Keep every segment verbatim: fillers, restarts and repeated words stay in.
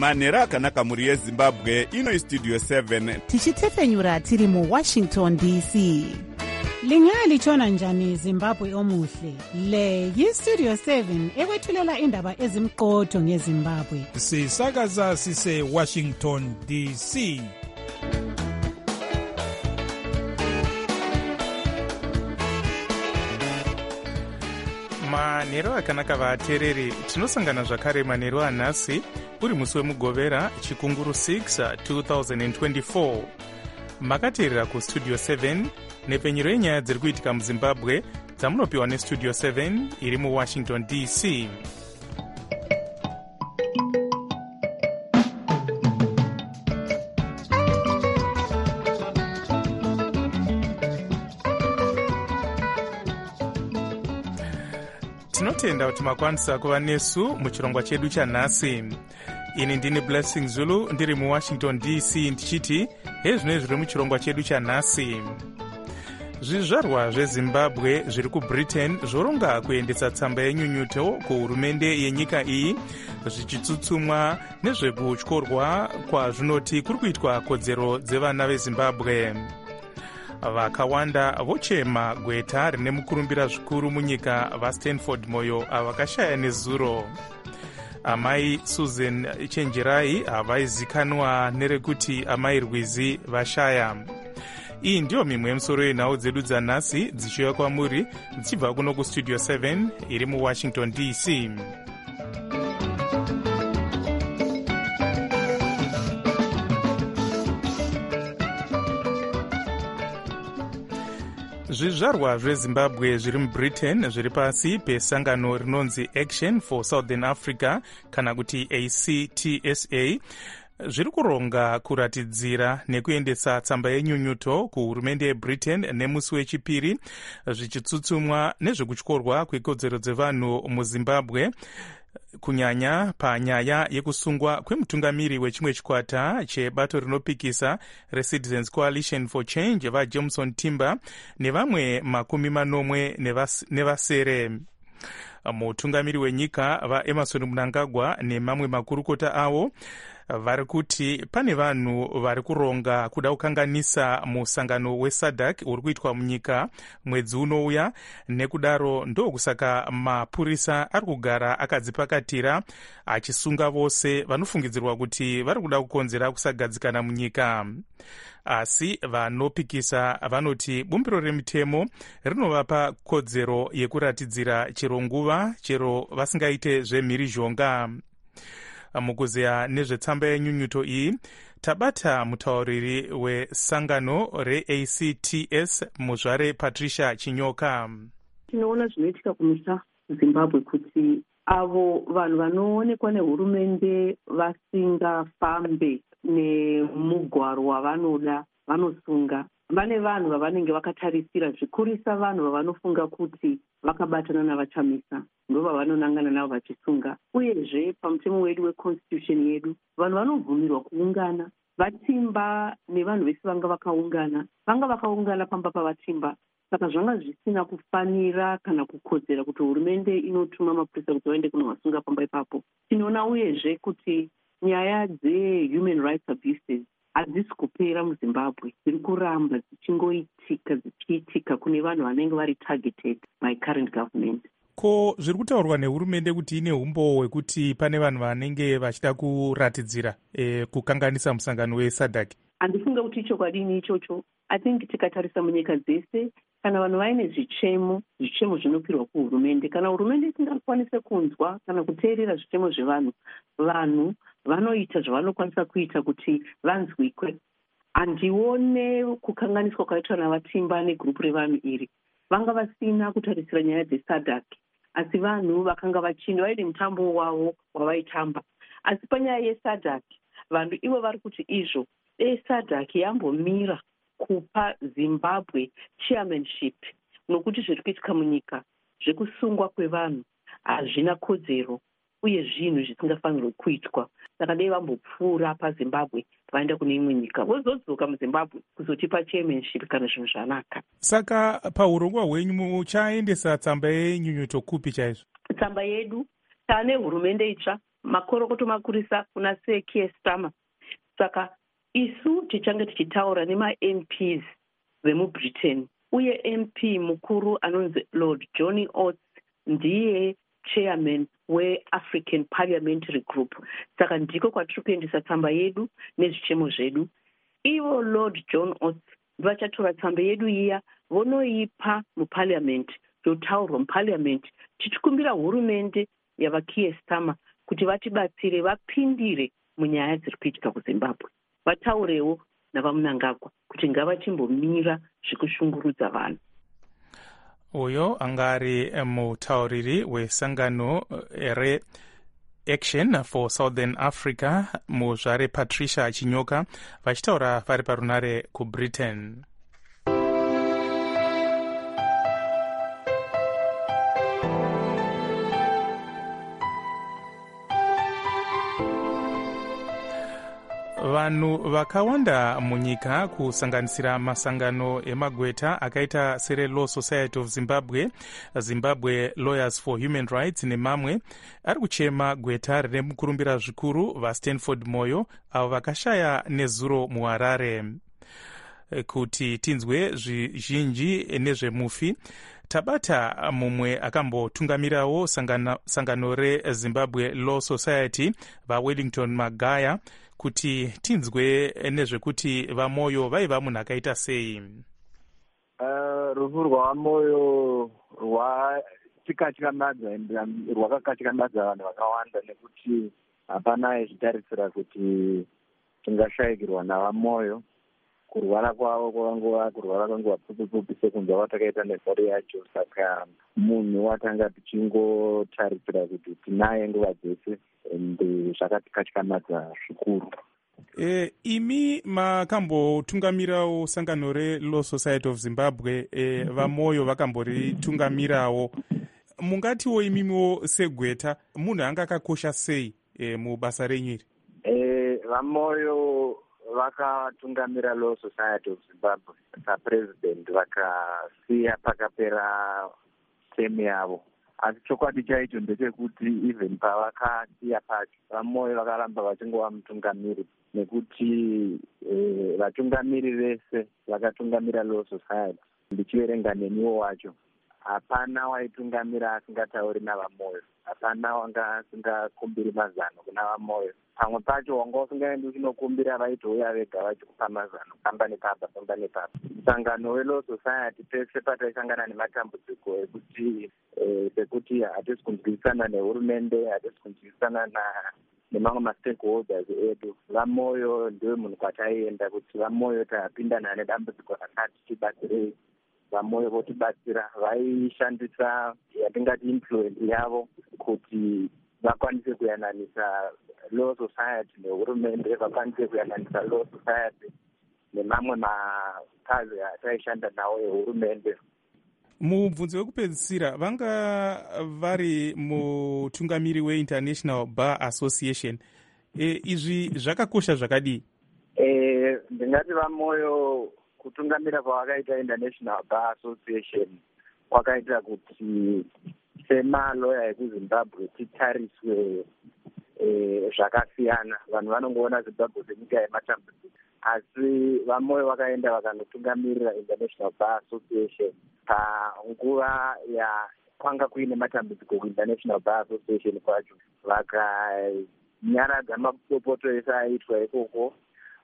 manhero akanaka mhuri yezimbabwe. Ino istudio seven tichitefenyura tiri muwashington D C. Lingalitshona njani Zimbabwe omuhle? Le yistudio seven ekwethulela indaba ezimqotho ngeZimbabwe. Sisakaza sise Washington D C. Manhero akanaka vatereri, tinosangana zvakare manhero anhasi uri musi wemugovera chikunguru six twenty twenty-four. Makateerera kustudio seven nepenyero yenyaya dziri kuitika muzimbabwe dzamunopiwa nestudio seven iri muwashington D C. Tinotenda kuti makwanisa kuva nesu muchirongwa chedu chanhasi. Ini ndini Blessing Zulu ndiri muwashington D C ndichiti hezvino zviri muchirongwa chedu chanhasi. Zvizvarwa zveZimbabwe zviri kuBritain zvoronga kuendesa tsamba yenyunyuto kuhurumende yenyika iyi zvichitsutsumwa nezvekutyorwa kwazvinoti kuri kuitwa kodzero dzevana veZimbabwe. Vakawanda vochema gweta rine mukurumbira zvikuru munyika vaStanford Moyo avakashaya nezuro. Amai Susan Chenjerai avaizikanwa nerekuti amai Rwizi vashaya. Iyi ndiyo mimwe yemusoro yenhau dzedu dzanhasi dzichiuya kwamuri dzichibva kuno kustudio seven iri muwashington D C. Zvizvarwa zveZimbabwe zviri muBritain zviri pasi pesangano rinonzi Action for Southern Africa kana kuti A C T S A zviri kuronga kuratidzira nekuendesa tsamba yenyunyuto kuhurumende yeBritain nemusi wechipiri zvichitsutsumwa nezvekutyorwa kwekodzero dzevanhu muZimbabwe, kunyanya panyaya yekusungwa kwemutungamiri wechimwe chikwata chebato rinopikisa reCitizens Coalition for Change vaJameson Timber nevamwe makumi manomwe nevasere. Mutungamiri wenyika vaEmerson Mnangagwa nemamwe makurukota avo vari kuti pane vanhu vari kuronga kuda kukanganisa musangano weSADC uri kuitwa munyika mwedzi unouya, nekudaro ndokusaka mapurisa ari kugara akadzipakatira achisunga vose vanofungidzirwa kuti vari kuda kukonzera kusagadzikana munyika. Asi vanopikisa vanoti bumbiro remitemo rinovapa kodzero yekuratidzira chero nguva chero vasingaite zvemhirizhonga. Mukuzeya nezvetsamba yenyunyuto iyi tabata mutauriri wesangano reA C T S muzvare Patricia Chinyoka. Tinoona zvinoitika kumisha Zimbabwe kuti avo vanhu vanoonekwa nehurumende vasingafambe nemugwaro wavanoda vanosunga. Vane vanhu vavanenge vakatarisira zvikurisa vanhu vavanofunga kuti vakabatana navachamisa ndovanonangana navo vachisunga. Uyezve pamutemo wedu weconstitution yedu vanhu vanobvumirwa kuungana. Vatimba nevanhu vese vanga vakaungana vanga vakaungana pamba pavatimba, saka zvanga zvisina kufanira kana kukodzera kuti hurumende inotuma mapurisa kuti vaende kunovasunga pamba ipapo. Tinoona uyezve kuti nyaya dzehuman rights abuses hadzisi kupera muZimbabwe, dziri kuramba dzichingoitika dzichiitika kune vanhu vanenge vari targeted by current government. Ko zviri kutaurwa nehurumende kuti ine umbo hwekuti pane vanhu vanenge vachida kuratidzira e, kukanganisa musangano weSADC? Handifunga kuti chokwadi ichocho. I think tikatarisa munyika dzese kana vanhu vaine zvichemo zvichemo zvinopirwa kuhurumende, kana hurumende isingakwanise kunzwa kana kuteerera zvichemo zvevanhu, vanhu vanoita zvavanokwanisa kuita kuti vanzwikwe. Handione kukanganiswa kwaitwa navatimba negrupu revanhu iri. Vanga vasina kutarisira nyaya dzeSADC, asi vanhu vakanga vachinda vaine mutambo wavo wavaitamba. Asi panyaya yeSADC vanhu ivo vari kuti izvo eSADC yambomira kupa Zimbabwe chairmanship nokuti zviri kuitika munyika zvekusungwa kwevanhu hazvina kodzero uye zvinhu zvisingafanirwi kuitwa. Saka dei vambopfuura paZimbabwe vaenda kune imwe nyika vozodzoka muZimbabwe kuzotipa chairmanship kana zvinhu zvanaka. Saka paurongwa hwenyu muchaendesa tsamba yenyunyuto kupi chaizvo? Tsamba yedu taane hurumende itsva makorokoto makurisa kuna Keir Starmer. Saka isu tichange tichitaura nema-M Ps vemubritain, uye M P mukuru anonzi Lord John Oates ndiye chairman we-African Parliamentary Group. Saka ndiko kwatiri kuendesa tsamba yedu nezvichemo zvedu. Ivo Lord John Oates vachatora tsamba yedu iya vonoipa muparliament, yotaurwa muparliament, tichikumbira hurumende yavaKeir Starmer kuti vatibatsire vapindire munyaya dziri kuitika kuZimbabwe, vataurewo navaMnangagwa kuti ngavachimbomira zvikushungurudza vanhu. Uyo angari mutauriri wesangano re-Action for Southern Africa muzvare Patricia Chinyoka vachitaura vari parunare kuBritain. Vanhu vakawanda munyika kusanganisira masangano emagweta akaita sere Law Society of Zimbabwe, Zimbabwe Lawyers for Human Rights nemamwe ari kuchema gweta rine mukurumbira zvikuru vaStanford Moyo avo vakashaya nezuro muHarare. Kuti tinzwe zvizhinji nezvemufi, tabata mumwe akambotungamirawo sangano, sangano reZimbabwe Law Society vaWellington Magaya kuti tinzwe nezvekuti vaMoyo vaiva munhu akaita sei. Uh, rufu rwaMoyo rwatikatyamadza ende rwakakatyamadza vanhu vakawanda nekuti hapana zvitarisira kuti tingashayikirwa navaMoyo. Kurwara kwavo kwangova kurwara kwanguva pfupi pfupi sekunzwa kwatakaita nezare yacho. Saka munhu watanga tichingotarisira kuti tinaye nguva dzese ende zvakatikatyamadza zvikuru. E, imi makambotungamirawo sangano reLaw Society of Zimbabwe, e, vaMoyo vakamboritungamirawo. Mungatiwo imimiwo segweta munhu anga akakosha sei e, mubasa renyu iri? E, vaMoyo vakatungamira Law Society of Zimbabwe sapresident vakasiya pakapera temu yavo. Asi chokwadi chaicho ndechekuti even pavakasiya pacho vaMoyo vakaramba vachingova mutungamiri nekuti e, vatungamiri vese vakatungamira Law Society, ndichiverenga neniwo wacho, hapana waitungamira asingatauri navaMoyo, hapana wanga asingakumbiri mazano kuna vaMoyo. Pamwe pacho wanga usingaendi uchinokumbira vaitouya vega vachikupa mazano pamba nepapa pamba nepapa. Sangano weLaw Society pese pataisangana nematambudziko ekuti e, sekuti hatisi kunzwisana nehurumende, hatisi kunzwisana na nemamwe mastakeholders edu, vaMoyo ndiwe munhu kwataienda kuti vaMoyo tapindana nedambudziko rakati tibatsirei. VaMoyo votibatsira, vaishandisa yatingati influence yavo kuti vakwanise kuyananisa Law Society nehurumende, vakwanise kuyananisa Law Society nemamwe makazi ataishanda nawo ehurumende. Mubvunzo wekupedzisira, vanga vari mutungamiri weInternational Bar Association, e, izvi zvakakosha zvakadii? E, ndingati vaMoyo kutungamira kwavakaita International Bar Association kwakaita kuti semaloya ekuZimbabwe titariswe e, zvakasiyana. Vanhu vanongoona Zimbabwe senyika yematambudziko, asi vaMoyo vakaenda vakanotungamirira International Bar Association panguva ya kwanga kuine matambudziko kuInternational Bar Association kwacho, vakanyaradza mapopoto ese aitwa ikoko,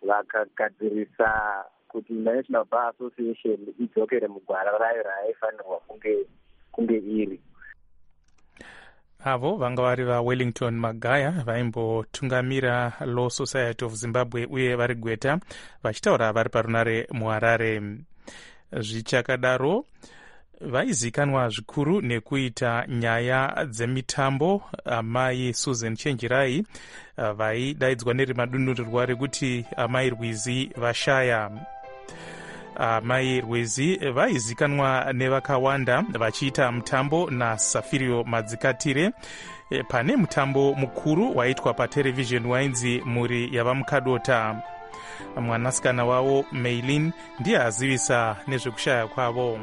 vakagadzirisa kuti International Bar Association idzokere mugwara rayo raaifanirwa kunge kunge iri. Avo vanga vari vaWellington Magaya vaimbotungamira Law Society of Zimbabwe uye vari gweta vachitaura vari parunare muHarare. Zvichakadaro vaizikanwa zvikuru nekuita nyaya dzemitambo amai Susan Chenjerai vaidaidzwa nerimadunhurirwa rekuti amai Rwizi vashaya. Amai Rwizi vaizikanwa nevakawanda vachiita mutambo naSafirio Madzikatire pane mutambo mukuru waitwa patelevision wainzi Mhuri yavaMukadota. Mwanasikana wavo Maylin ndiye azivisa nezvekushaya kwavo.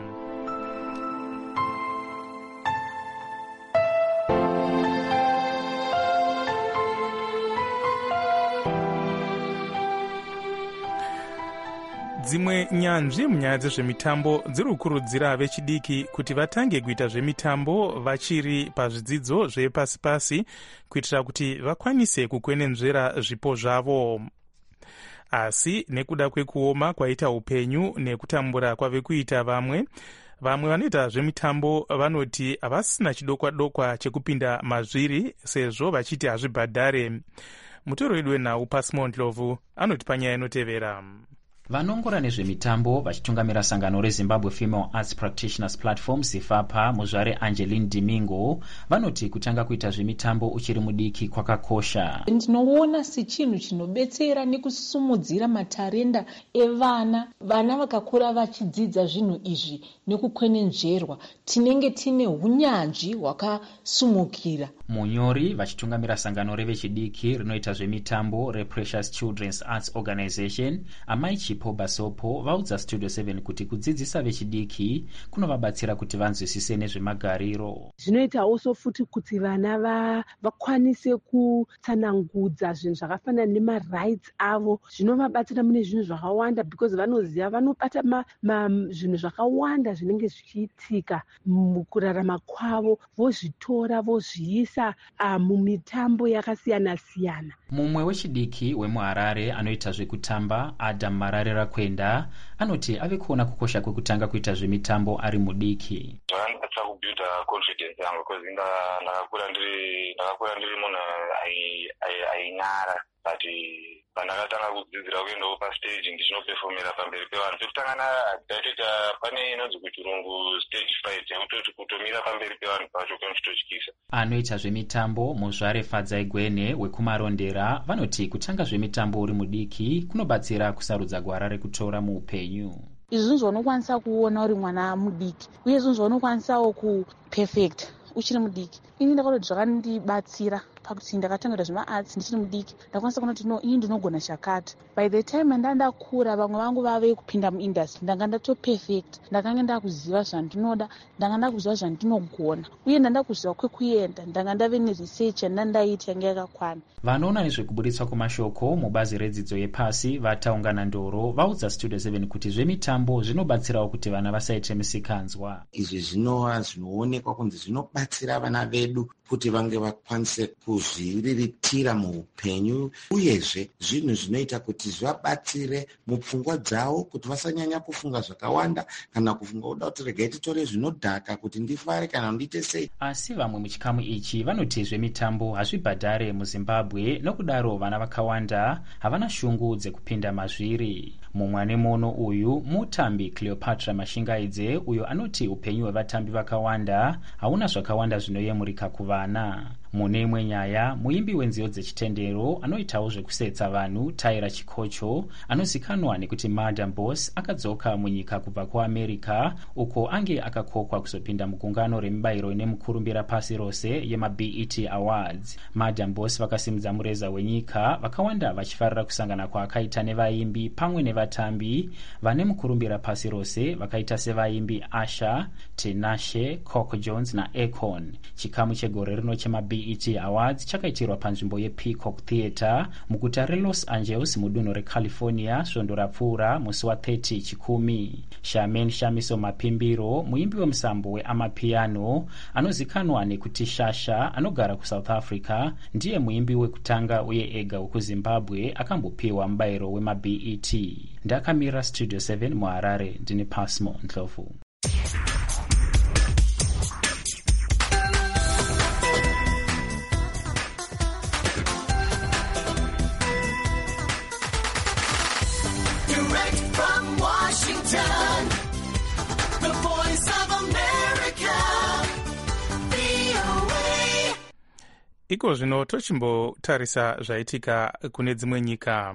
dzimwe nyanzvi munyaya dzezvemitambo dziri kukurudzira vechidiki kuti vatange kuita zvemitambo vachiri pazvidzidzo zvepasi-pasi kuitira kuti vakwanise kukwenenzvera zvipo zvavo. Asi nekuda kwekuoma kwaita upenyu nekutambura kwave kuita vamwe vamwe vanoita zvemitambo vanoti havasina chidokwa-dokwa chekupinda mazviri sezvo vachiti hazvibhadhare. Mutoro wedu wenhau Pasmo Ndlovu anoti panyaya inotevera. Vanongora nezvemitambo vachitungamira sangano reZimbabwe Female Arts Practitioners Platform Zifapa muzvare Angeline Dimingo vanoti kutanga kuita zvemitambo uchiri mudiki kwakakosha. Ndinoona sechinhu chinobetsera nekusumudzira matarenda evana. Vana vakakura vachidzidza zvinhu izvi nekukwenenzverwa, tinenge tine hunyanzvi hwakasumukira. Munyori vachitungamira sangano revechidiki rinoita zvemitambo rePrecious Children's Arts Organization Amai Chipo Basopo vaudza Studio seven kuti kudzidzisa vechidiki kunovabatsira kuti vanzwisise nezvemagariro. Zvinoita also futi kuti vana va vakwanise kutsanangudza zvinhu zvakafanana nemarights avo. Zvinovabatsira mune zvinhu zvakawanda because vanoziva vanobata zvinhu zvakawanda zvinenge zvichiitika mukurarama kwavo, vozvitora vozviisa Uh, mumitambo yakasiyana siyana. Mumwe wechidiki wemuHarare anoita zvekutamba Adam Mararira Kwenda anoti ave kuona kukosha kwekutanga kuita zvemitambo ari mudiki. Zvandatsa kubuilda confidence yangu because ndakakura ndiri ndakakura ndiri munhu ainyara but pandakatanga kudzidzira kuendawo pastage ndichinoperformera pamberi pevanhu. Pekutanga ndatoita pane inonzi kuti rungu stage fright yekutoti kutomira pamberi pevanhu pacho kanochitotyisa. Anoita zvemitambo muzvare Fadzai Gwene wekumarondera vanoti kutanga zvemitambo uri mudiki kunobatsira kusarudza gwara rekutora muupenyu. Izvi zvaunokwanisa kuona uri mwana mudiki uye izvi zvaunokwanisawo kuperfect uchiri mudiki. Ini ndakaona kuti zvakandibatsira pakuti ndakatanga zvemaarts ndichiri mudiki ndakwanisa kuona kuti no ini ndinogona chakati. By the time ndandakura vamwe vangu vave kupinda muindustry ndanga ndatoperfect, ndakanga ndakuziva zvandinoda, ndanga ndakuziva zvandinogona uye ndanga ndakuziva kwekuenda, ndanga ndave neresearch yandandaita yanga yakakwana. Vanoona nezvekuburitswa kwemashoko mubazi redzidzo yepasi vataungana ndoro vaudza Studio seven kuti zvemitambo zvinobatsirawo kuti vana vasaite misikanzwa. Izvi zvinova zvinoonekwa kunzi zvinobatsira vana vedu kuti vange vakwanise kuzviriritira muupenyu uyezve zvinhu zvinoita kuti zvivabatsire mupfungwa dzavo kuti vasanyanya kufunga zvakawanda kana kufunga kuda kuti regai titore zvinodhaka kuti ndifare kana ndiite sei. Asi vamwe muchikamu ichi vanoti zvemitambo hazvibhadhare muZimbabwe nokudaro vana vakawanda havana shungu dzekupinda mazviri. Mumwe muno uyu mutambi Cleopatra Mashingaidze uyo anoti upenyu hwevatambi vakawanda hauna zvakawanda zvinoyemurika kuvana. Mune imwe nyaya muimbi wenziyo dzechitendero anoitawo zvekusetsa vanhu Taira Chikocho anozikanwa nekuti Madam Boss akadzoka munyika kubva kuAmerica uko ange akakokwa kuzopinda mugungano remibayiro nemukurumbira pasi rose yemaB E T Awards. Madam Boss vakasimudza mureza wenyika vakawanda vachifarira kusangana kwaakaita nevaimbi pamwe nevatambi vane mukurumbira pasi rose vakaita sevaimbi Asha, Tinashe, Coco Jones na Akon. Chikamu chegore rino chemaB E T Awards chakaitirwa panzvimbo yePeacock Theatre muguta reLos Angeles mudunhu reCalifornia svondo rapfuura musi wa30 chikumi. Shamen Shamiso Mapimbiro muimbi wemusambo weamapiano anozikanwa nekuti Shasha anogara kuSouth Africa ndiye muimbi wekutanga uye ega wekuZimbabwe akambopiwa mubayiro wemaB E T. Ndakamira Studio seven muHarare ndine Pasmo Ndlovu. Iko zvino tochimbotarisa zvaitika kune dzimwe nyika.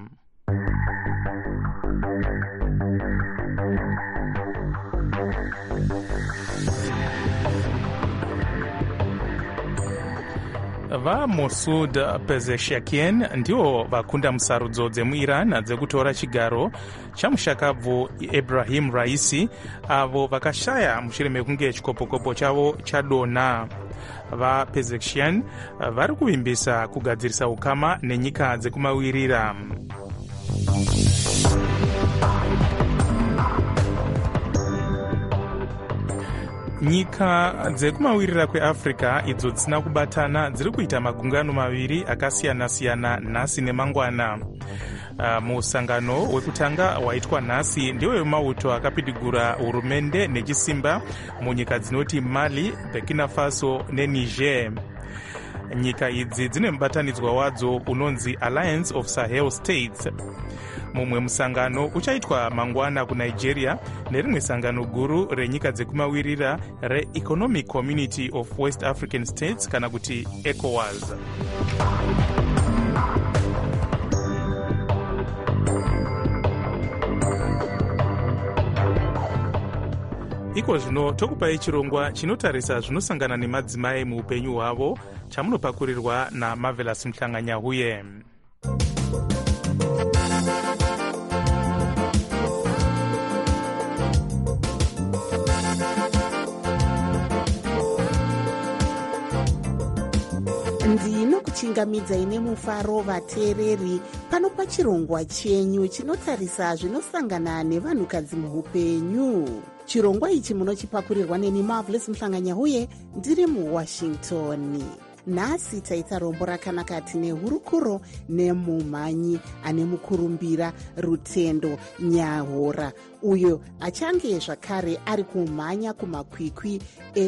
VaMosud Pezeshkian ndivo vakunda musarudzo dzemuIran dzekutora chigaro chamushakabvu Ebrahim Raisi avo vakashaya mushure mekunge chikopokopo chavo chadona. VaPezeshkian vari kuvimbisa kugadzirisa ukama nenyika dzekumawirira. nyika dzekumawirira kweafrica idzo dzisina kubatana dziri kuita magungano maviri akasiyana-siyana nhasi nemangwana. Uh, musangano wekutanga waitwa nhasi ndiwo wemauto akapidigura hurumende nechisimba munyika dzinoti Mali, Burkina Faso neNiger. Nyika idzi dzine mubatanidzwa wadzo unonzi Alliance of Sahel States. Mumwe musangano uchaitwa mangwana kuNigeria nerimwe sangano guru renyika dzekumawirira re-Economic Community of West African States kana kuti ECOWAS. Iko zvino tokupai chirongwa chinotarisa zvinosangana nemadzimai muupenyu hwavo chamunopakurirwa naMarvelous Mhlanganyahuye. ndinokuchingamidzai nemufaro vateereri pano pachirongwa chenyu chinotarisa zvinosangana nevanhukadzi muupenyu. Chirongwa ichi munochipakurirwa neni Marvelous Mhlanganyahuye ndiri muWashington. Nhasi taita rombo rakanaka tine hurukuro nemumhanyi ane mukurumbira Rutendo Nyahora, uyo achange zvakare ari kumhanya kumakwikwi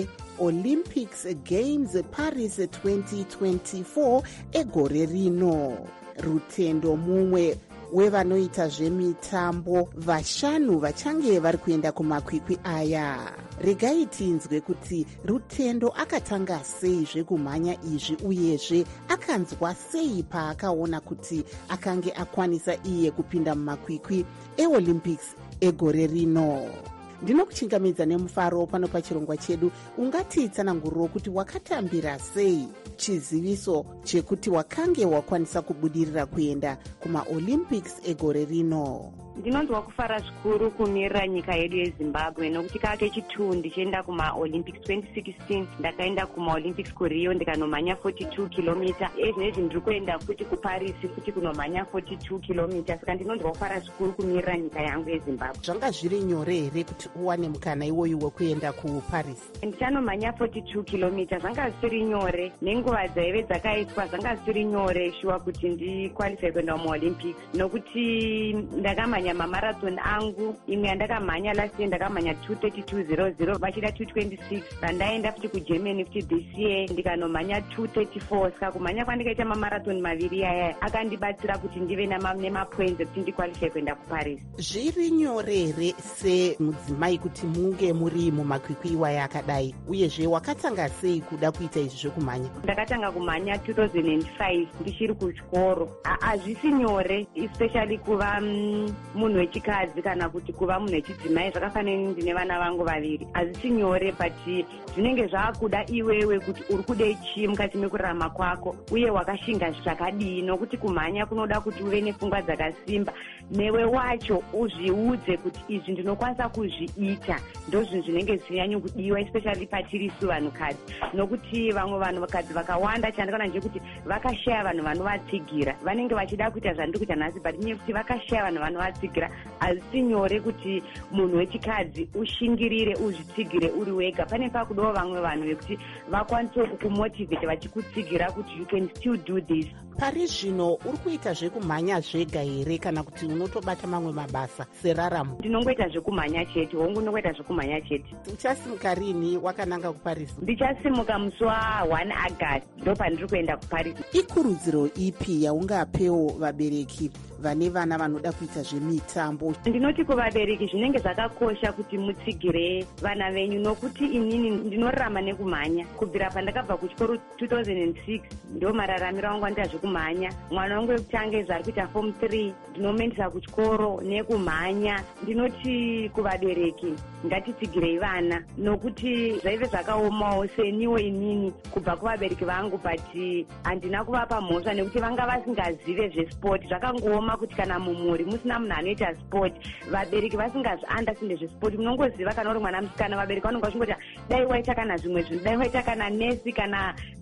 e-Olympics Games Paris twenty twenty-four egore rino. Rutendo mumwe wevanoita zvemitambo vashanu vachange vari kuenda kumakwikwi aya. Regai tinzwe kuti Rutendo akatanga sei zvekumhanya izvi uyezve akanzwa sei paakaona kuti akange akwanisa iye kupinda mumakwikwi eOlympics egore rino. Ndinokuchingamidza nemufaro pano pachirongwa chedu. Ungati tsananguriro kuti wakatambira sei chiziviso chekuti wakange wakwanisa kubudirira kuenda kumaOlympics egore rino? Ndinonzwa kufara zvikuru kumirira nyika yedu yeZimbabwe nokuti kake chitu ndichienda kumaOlympics twenty sixteen ndakaenda kumaOlympics kuRio ndikanomhanya forty-two kilometers. Ezvinezvi ndiri kuenda futi kuParis futi kunomhanya forty-two kilometers. Saka ndinonzwa kufara zvikuru kumirira nyika yangu yeZimbabwe. Zvanga zviri nyore here kuti uwane mukana iwoyu wekuenda kuParis? Ndichanomhanya forty-two kilometers. Zvanga zvisiri nyore nenguva dzaive dzakaitwa, zvanga zvisiri nyore shuwa kuti ndikwalify kuenda kumaOlympics nokuti ndakamhanya mamarathon angu. Imwe yandakamhanya last year ndakamhanya two thirty-two zero zero vachida two twenty-six. Pandaenda futi kuGermany futi this year ndikanomhanya two thirty-four. Saka kumhanya kwandikaita mamarathon maviri aya akandibatsira kuti ndive nemapoints ekuti ndikwalify kuenda kuParis. Zviri nyore here semudzimai kuti munge muri mumakwikwi iwaya akadai, uyezve wakatanga sei kuda kuita izvi zvekumhanya? Ndakatanga kumhanya two thousand five ndichiri kuchikoro. Hazvisi nyore especially kuva munhu wechikadzi kana kuti kuva munhu wechidzimai. Zvakafanana ndine vana vangu vaviri. Hazvisi nyore but zvinenge zvaakuda iwewe kuti uri kudei chii mukati mekurarama kwako uye wakashinga zvakadii, nokuti kumhanya kunoda kuti uve nepfungwa dzakasimba newe wacho uzviudze kuti izvi ndinokwanisa kuzviita. Ndo zvinhu zvinenge zvinyanya kudiwa especially patiri su vanhukadzi, nokuti vamwe vanhukadzi vakawanda chandikaona ndechekuti vakashaya vanhu vanovatsigira. Vanenge vachida kuita zvandiri kuita nhasi but nyaya kuti vakashaya vanhu vanovatsigira. Hazvisi nyore kuti munhu wechikadzi ushingirire uzvitsigire uri wega. Pane pakudawo vamwe vanhu vekuti vakwanise kukumotivate vachikutsigira kuti you can still do this. Pari zvino uri kuita zvekumhanya zvega here kana kuti unotobata mamwe mabasa seraramo? Ndinongoita zvekumhanya chete. Hongu ndinongoita zvekumhanya chete. Uchasimuka rini wakananga kuParis? Ndichasimuka musi wa1 August ndo pandiri kuenda kuParis. Ikurudziro ipi yaungapewo vabereki vane vana vanoda kuita zvemitambo? Ndinoti kuvabereki zvinenge zvakakosha kuti mutsigire vana venyu, nokuti inini ndinorarama nekumhanya kubvira pandakabva kuchikoro two thousand six. ndo mararamiro angu andita zvekumhanya. Mwana wangu wekutanga zvari kuita form three ndinomendesa kuchikoro nekumhanya. Ndinoti kuvabereki ngatitsigirei vana, nokuti zvaive zvakaomawo seniwo inini kubva kuvabereki vangu but handina kuvapa mhosva nekuti vanga vasingazive zvesport. Zvakangooma kuti kana mumuri musina munhu anoita sport, vabereki vasingazviandastande zvesport, munongoziva kana uri mwana musikana vabereki vanonga vachingoti dai waita kana zvimwe zvinhu, dai waita kana nesi kana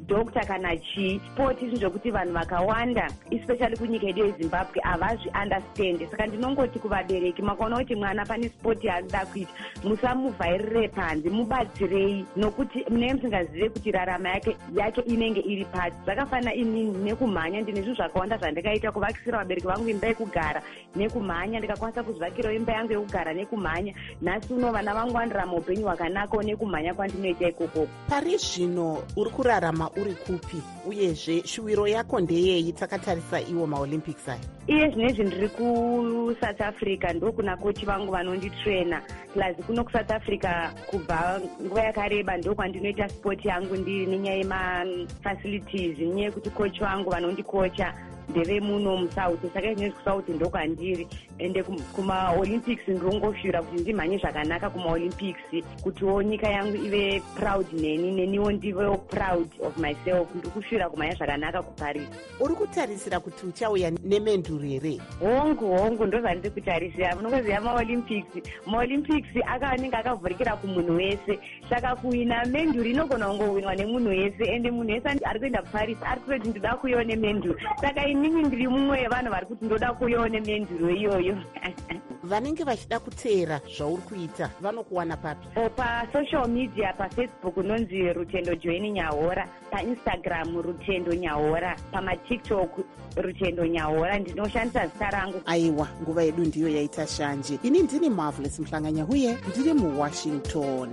dokta kana chii sport zvinhu zvokuti vanhu vakawanda especially kunyika yedu yezimbabwe havazviunderstand. Saka ndinongoti kuvabereki makaona kuti mwana pane sport yaanoda kuita musamuvhairire panze, mubatsirei nokuti munenge musingazive kuti rarama yake yake inenge iri pasi. Zvakafanana inini nekumhanya, ndine zvinhu zvakawanda zvandikaita kuvakisira vabereki vangu imba yekugara nekumhanya, ndikakwanisa kuzvakirawo imba yangu yekugara nekumhanya. Nhasi uno vana vangu vandirama upenyu hwakanakawo nekumhanya kwandinoita ikoko. Pari zvino uri kurarama uri kupi, uyezve shuwiro yako ndeyeyi takatarisa iwo maolympics aya? Iye zvinezvi ndiri kuSouth Africa, ndokuna kochi vangu vanonditraina, plus kuno kuSouth Africa kubva nguva yakareba ndokwandinoita sport yangu ndiri nenyaya yemafacilities, nenyaya yekuti kochi vangu vanondikocha ndeve muno musouth. Saka izvinezvi kusouth ndokwandiri, ende kumaolympics ndinongofira kuti ndimhanye zvakanaka kumaolympics, kutiwo nyika yangu ive proud neni, neniwo ndivewo proud of myself. Ndiri kufira kumhanya zvakanaka kuparis. Uri kutarisira kuti uchauya nemenduru here? Hongu hongu ndozvandiri kutarisira. Munoziva maolympics, maolympics akanenge akavhurikira kumunhu wese, saka kuwina menduru inogona kungowinwa nemunhu wese, ende munhu wese ari kuenda kuparis ari kutoti ndoda kuiwa nemenduru. Saka inini ndiri mumwe wevanhu vari kuti ndoda kuiwa nemenduru iyoyo. Vanenge vachida kuteera zvauri kuita vanokuwana papi? O pasocial media, pafacebook unonzi Rutendo Join Nyahora, paInstagram Rutendo Nyahora, pamatiktok Rutendo Nyahora. Ndinoshandisa zita rangu. Aiwa, nguva yedu ndiyo yaita shanje. Ini ndini Marvelous Mhlanganya huye, ndiri muWashington.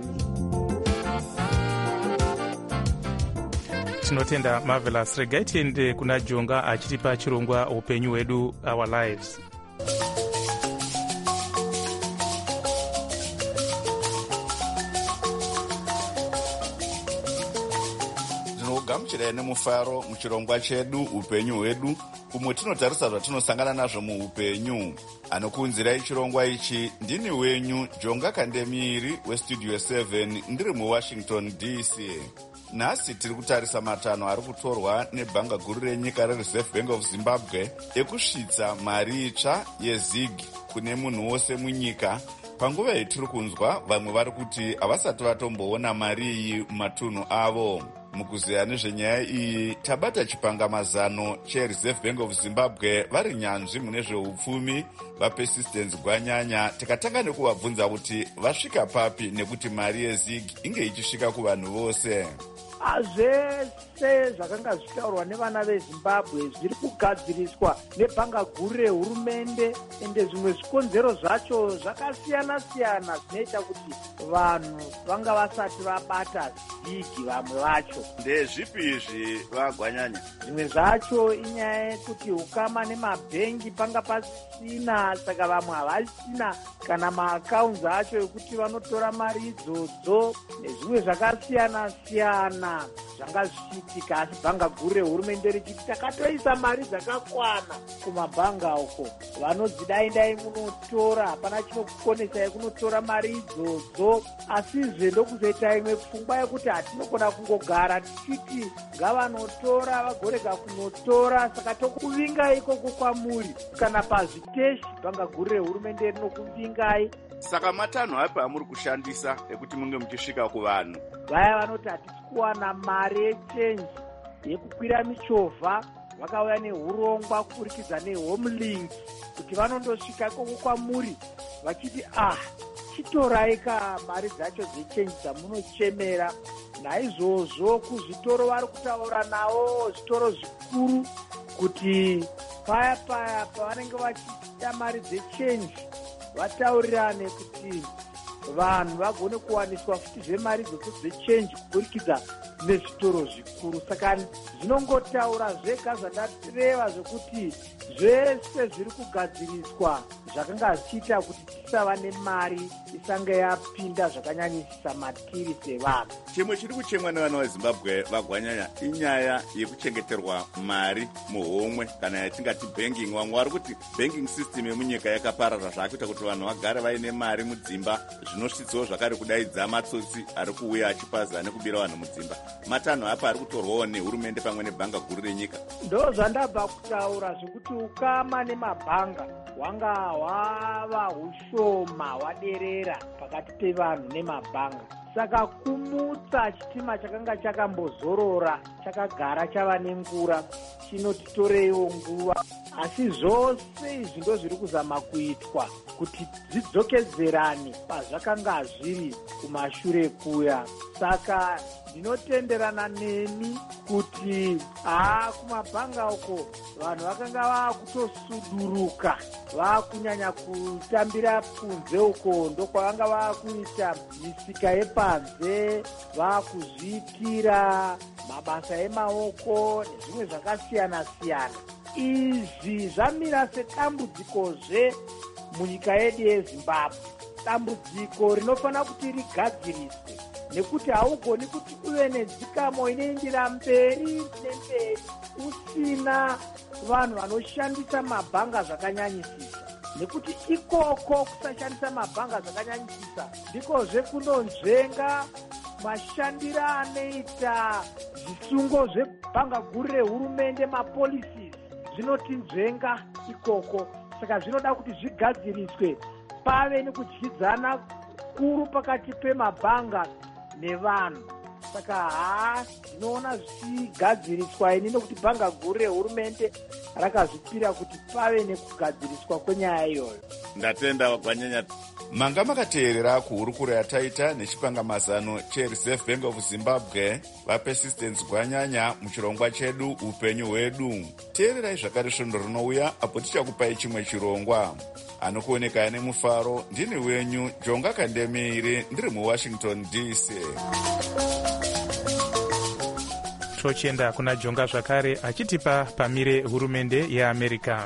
Tinotenda Marvelous. Regai tiende kuna Jonga achitipa chirongwa upenyu hwedu, our lives. Gamuchirai nemufaro muchirongwa chedu upenyu hwedu, umwe tinotarisa zvatinosangana nazvo muupenyu. Anokuunzirai chirongwa ichi ndini wenyu Jonga Kandemiri westudio seven, ndiri muWashington D C. Nhasi tiri kutarisa matanho ari kutorwa nebhanga guru renyika reReserve Bank of Zimbabwe ekusvitsa mari itsva yezig kune munhu wose munyika. Panguva yetiri kunzwa, vamwe vari kuti havasati vatomboona mari iyi mumatunhu avo. Mukuzeya nezvenyaya iyi, tabata chipangamazano cheReserve Bank of Zimbabwe vari nyanzvi mune zveupfumi vaPersistence Gwanyanya. Tikatanga nekuvabvunza kuti vasvika papi nekuti mari yezig inge ichisvika kuvanhu vose. Zvese zvakanga zvitaurwa nevana veZimbabwe zviri kugadziriswa nebhanga guru rehurumende, ende zvimwe zvikonzero zvacho zvakasiyana siyana zvinoita kuti vanhu vanga vasati vabata zigi. Vamwe vacho ndezvipi izvi vaGwanyanya? Zvimwe zvacho inyaya yekuti ukama nemabhengi panga pasina, saka vamwe havasina kana maakaunti acho ekuti vanotora mari idzodzo, nezvimwe zvakasiyana siyana zvanga zvichiitika. Asi bhanga guru rehurumende richiti takatoisa mari dzakakwana kumabhanga uko, vanodzidai dai munotora, hapana chinokukonesai kunotora mari idzodzo. Asizve ndokuzoita imwe pfungwa yekuti hatinogona kungogara tichiti ngavanotora vagorega kunotora, saka tokuvingai ikoko kwamuri kana pazviteshi. Bhanga guru rehurumende rinokuvingai. Saka matanho api amuri kushandisa ekuti munge muchisvika kuvanhu? Vaya vanoti hatisi kuwana mari yechenji yekukwira michovha, vakauya neurongwa kuburikidza neHomeLink kuti vanondosvika ikoko kwamuri vachiti ah, chitorai ka mari dzacho dzechenji dzamunochemera. Naizvozvo kuzvitoro vari kutaura navo zvitoro zvikuru kuti paya paya pavanenge vachida mari dzechenji vataurirane kuti vanhu vagone kuwaniswa futi zvemari dzodzo dzechenji kuburikidza nezvitoro zvikuru. Saka zvinongotaura zvega zvandatireva zvokuti zvese zviri kugadziriswa zvakanga zvichiita kuti tisava nemari isange yapinda zvakanyanyisisa matiri sevanhu. Chimwe chiri kuchemwa nevana veZimbabwe vaGwanyanya inyaya yekuchengeterwa mari muhomwe kana yatingati banking. Vamwe vari kuti banking system yemunyika yakaparara zvakuita kuti vanhu vagare vaine mari mudzimba, zvinosvitsawo zvakare kudaidza matsotsi ari kuuya achipaza nekubira vanhu mudzimba. Matanho apa ari kutorwawo nehurumende pamwe nebhanga guru renyika. Ndo zvandabva kutaura zvokuti ukama nemabhanga hwanga hwava ushoma hwaderera pakati pevanhu nemabhanga. Saka kumutsa chitima chakanga chakambozorora chakagara chava nengura chinotitoreiwo nguva. Asi zvose izvi ndo zviri kuzama kuitwa kuti dzidzokedzerane pazvakanga zviri kumashure kuya. Saka ndinotenderana nemi kuti haa kumabhanga uko vanhu vakanga vaakutosuduruka, vaakunyanya kutambira kunze uko ndokwavanga vaakuita misika yepanze, vaakuzviitira mabasa emaoko nezvimwe zvakasiyana siyana. Izvi zvamira sedambudzikozve munyika yedu yeZimbabwe, dambudziko rinofanira kuti rigadziriswe, nekuti haugoni kuti uve nedzikamo inoindira mberi nemberi usina vanhu vanoshandisa mabhanga zvakanyanyisisa, nekuti ikoko kusashandisa mabhanga zvakanyanyisisa ndikozve kunonzvenga mashandiro anoita zvisungo zvebhanga guru rehurumende, mapolisi zvinotinzvenga ikoko. Saka zvinoda kuti zvigadziriswe, pave nekudyidzana kuru pakati pemabhanga nevanhu. Saka haa ndinoona zvichigadziriswa ini nokuti bhanga guru rehurumende rakazvipira kuti pave nekugadziriswa kwenyaya iyoyo. Ndatenda kwanyanya. Manga makateerera kuhurukuro yataita nechipangamazano cheReserve Bank of Zimbabwe vaPersistence Gwanyanya muchirongwa chedu upenyu hwedu. Teererai zvakare svondo rinouya apo tichakupai chimwe chirongwa. Anokuoneka nemufaro ndini wenyu Jonga Kandemiri ndiri muWashington D C. Tochienda kuna Jonga zvakare achitipa pamire hurumende yeAmerika.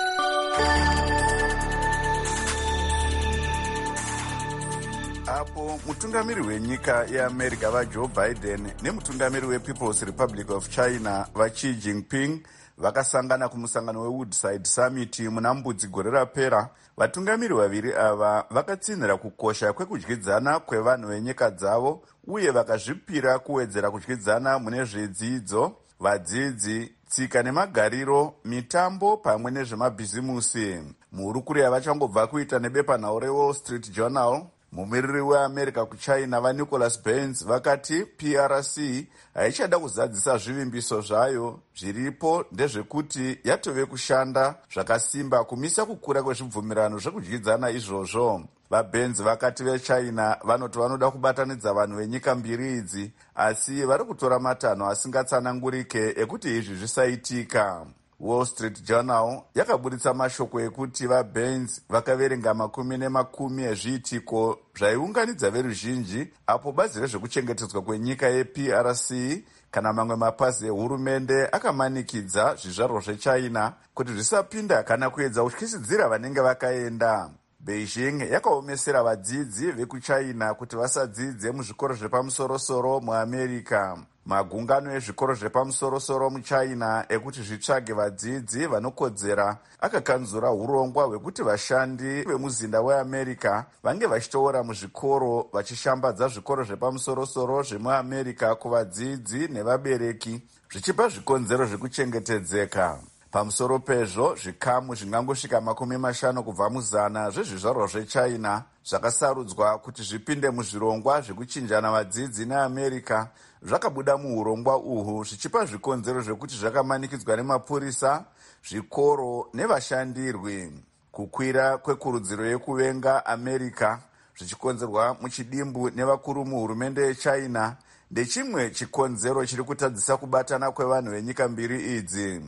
Apo mutungamiri wenyika yeAmerika vaJoe Biden nemutungamiri wePeople's Republic of China vaXi Jinping vakasangana kumusangano weWoodside Summit muna Mbudzi gore rapera. Vatungamiri vaviri ava vakatsinhira kukosha kwekudyidzana kwevanhu venyika dzavo uye vakazvipira kuwedzera kudyidzana mune zvedzidzo, vadzidzi, tsika nemagariro, mitambo pamwe nezvemabhizimusi. Muhurukuro yavachangobva kuita nebepanhau reWall Street Journal, mumiriri weAmerika kuChina vaNicholas Burns vakati P R C haichada kuzadzisa zvivimbiso zvayo. Zviripo ndezvekuti yatove kushanda zvakasimba kumisa kukura kwezvibvumirano zvekudyidzana izvozvo. VaBurns vakati veChina vanoti vanoda kubatanidza vanhu venyika mbiri idzi, asi vari kutora matanho asingatsanangurike ekuti izvi zvisaitika. Wall Street Journal yakaburitsa mashoko ekuti vaBurns vakaverenga makumi nemakumi ezviitiko zvaiunganidza veruzhinji apo bazi rezvekuchengetedzwa kwenyika yeP R C kana mamwe mapazi ehurumende akamanikidza zvizvarwa zveChina kuti zvisapinda kana kuedza kutyisidzira vanenge vakaenda. Beijing yakaomesera vadzidzi vekuChina kuti vasadzidze muzvikoro zvepamusorosoro muAmerika. Magungano ezvikoro zvepamusorosoro muChina ekuti zvitsvage vadzidzi vanokodzera akakanzura urongwa hwekuti vashandi vemuzinda weAmerika vange vachitoora muzvikoro vachishambadza zvikoro zvepamusorosoro zvemuAmerika kuvadzidzi nevabereki, zvichipa zvikonzero zvekuchengetedzeka. Pamusoro pezvo, zvikamu zvingangosvika makumi mashanu kubva muzana zvezvizvarwa zveChina zvakasarudzwa kuti zvipinde muzvirongwa zvekuchinjana vadzidzi neAmerika zvakabuda muurongwa uhu, zvichipa zvikonzero zvekuti zvakamanikidzwa nemapurisa, zvikoro nevashandirwi. Kukwira kwekurudziro yekuvenga Amerika zvichikonzerwa muchidimbu nevakuru muhurumende yeChina ndechimwe chikonzero chiri kutadzisa kubatana kwevanhu venyika mbiri idzi.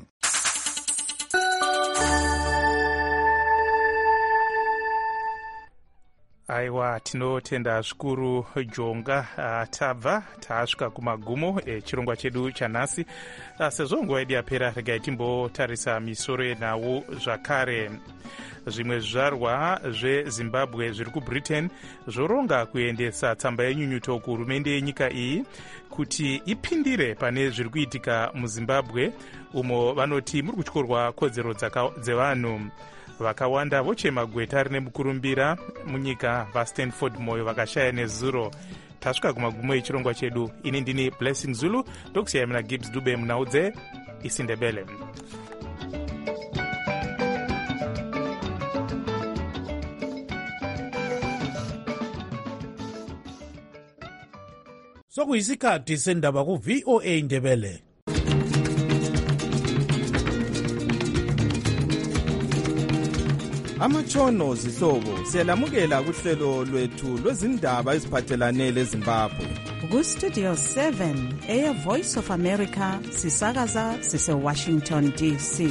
Aiwa, tinotenda zvikuru Jonga. Uh, tabva tasvika kumagumo echirongwa chedu chanhasi. Uh, sezvo nguva yedu yapera, regai timbotarisa misoro yenhau zvakare. Zvimwe zvizvarwa zveZimbabwe zviri kuBritain zvoronga kuendesa tsamba yenyunyuto kuhurumende yenyika iyi kuti ipindire pane zviri kuitika muZimbabwe, umo vanoti muri kutyorwa kodzero dzevanhu. Vakawanda vochema gweta rine mukurumbira munyika vaStanford Moyo vakashaya nezuro. Tasvika kumagumo echirongwa chedu. Ini ndini Blessing Zulu, ndokusiyai muna Gibbs Dube munhau dzeIsindebele. sokuyisikhathi sendaba ku-V O A Ndebele. Amatshono zihlobo siyalamukela kuhlelo lwethu lwezindaba eziphathelane leZimbabwe. Ku-Studio seven eya Voice of America sisakaza sise-Washington D C.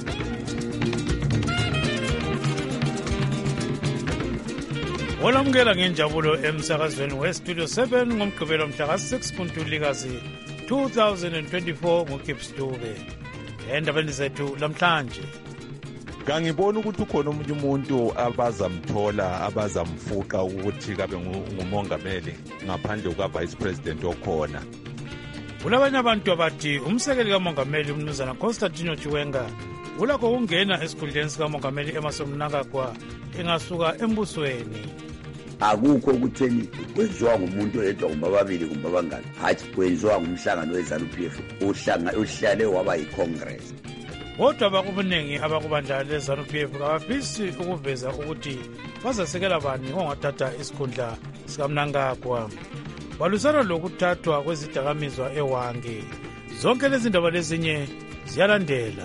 Olamukela ngenjabulo emsakazweni we-Studio seven ngomgqibelo mhla ka-six kuNtulikazi two thousand twenty-four nguKips Dube. Endabeni zethu lamhlanje, kangibona ukuthi ukhona omunye umuntu abazamthola abazamfuqa ukuthi kabe ngumongameli ngaphandle kuka-vice president okhona. kulabanye abantu abathi umsekeli kamongameli umnumzana Constantino Chiwenga ulakho ukungena esikhundleni sikamongameli Emmerson Mnangagwa engasuka embusweni. Akukho ukutheni kwenziwa ngumuntu oyedwa kumbe ababili kumbe abangani, hathi kwenziwa ngumhlangano we-ZANU-P F uhlale waba yi-Congress. Kodwa abakubuningi abakubandla le-ZANU-P F kabafisi ukuveza ukuthi bazasekela bani ongathatha isikhundla sikaMnangagwa. Balusana lokuthathwa kwezidakamizwa eWange. Zonke lezi ndaba lezinye ziyalandela.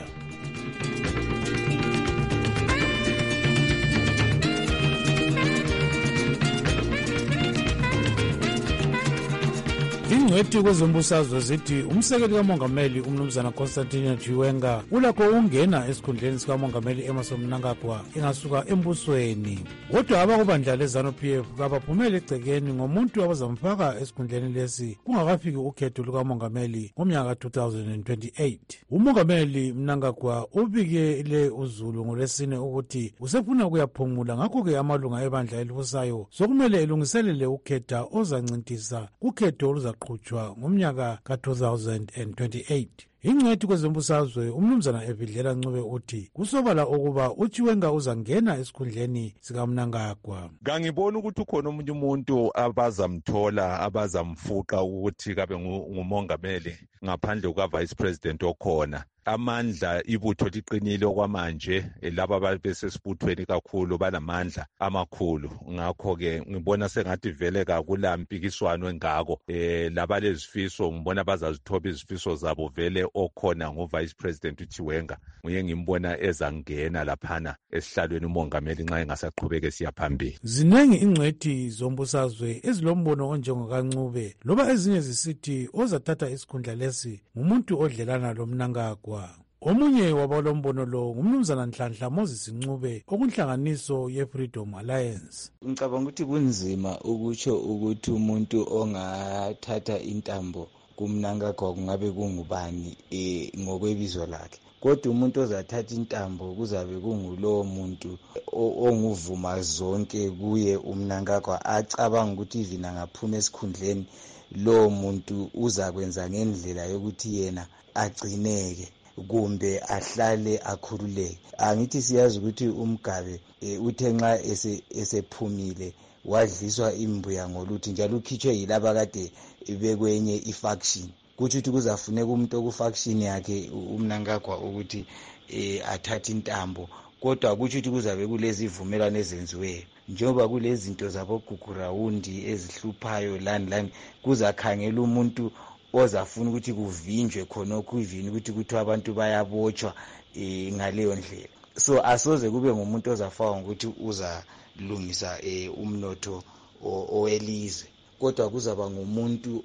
Ingcwethi kwezombusazwe zithi umsekeli kamongameli umnumzana Constantino Chiwenga ulakho ukungena esikhundleni sikamongameli Emmerson Mnangagwa engasuka embusweni. Kodwa abakubandla le-ZANU-P F kabaphumele egcekeni ngomuntu abazamfaka esikhundleni lesi kungakafiki ukhetho lukamongameli ngomnyaka two thousand twenty-eight. Umongameli Mnangagwa ubikele uZulu ngolwesine ukuthi usefuna ukuyaphumula, ngakho-ke amalunga ebandla elibusayo sokumele elungiselele ukhetha ozancintisa kukhetho oluzaqhutshwa ngomnyaka ka two thousand twenty-eight. Ingcwethi kwezombusazwe umnumzana Evidlela Ncube uthi kusobala ukuba uChiwenga uzangena esikhundleni sikaMnangagwa. Kangibona ukuthi ukhona omunye umuntu abazamthola abazamfuqa ukuthi kabe ngumongameli ngaphandle kuka-vice president okhona. Amandla ibutho liqinile okwamanje, laba besesibuthweni kakhulu banamandla amakhulu. Ngakho-ke ngibona sengathi vele kakula mpikiswano engako. Eh laba lezifiso ngibona bazazithoba izifiso zabo vele okhona ngo-vice president uChiwenga. Nguye ngimbona ezangena laphana esihlalweni umongameli nxa engasaqhubeke siya phambili. Zinengi ingcwethi zombusazwe ezilombono onjengokaNcube loba ezinye zisithi ozathatha isikhundla lesi ngumuntu odlelana loMnangagwa. Omunye wabalombono lo ngumnumzana Nhlanhla Moses Ncube okunhlanganiso ye-Freedom Alliance. Ngicabanga ukuthi kunzima ukutsho ukuthi umuntu ongathatha intambo kuMnangagwa kungabe kungubani eh ngokwebizo lakhe. Kodwa umuntu ozathatha intambo kuzabe kungulowo muntu onguvuma zonke kuye uMnangagwa, acabanga ukuthi ivina ngaphuma esikhundleni lo muntu uzakwenza ngendlela yokuthi yena agcineke kumbe ahlale akhululeke. Angithi siyazi ukuthi uMgabe e, uthe nxa esephumile wadliswa imbuya ngoluthi njalo ukhitshwe yilaba kade bekwenye ifaction. Kuthi ukuthi kuzafuneka umuntu okufaction yakhe uMnangagwa ukuthi e, athathe intambo, kodwa kuthi ukuthi kuzabe kulezi ivumelwano ezenziweyo. Njengoba kulezinto zaboguguraundi ezihluphayo lani lani, kuzakhangela umuntu ozafuna ukuthi kuvinjwe khona kuvini ukuthi kuthi abantu bayabotshwa e, ngaleyo ndlela. So asoze kube ngumuntu ozafaka ukuthi uzalungisa e, umnotho owelizwe, kodwa kuzaba ngumuntu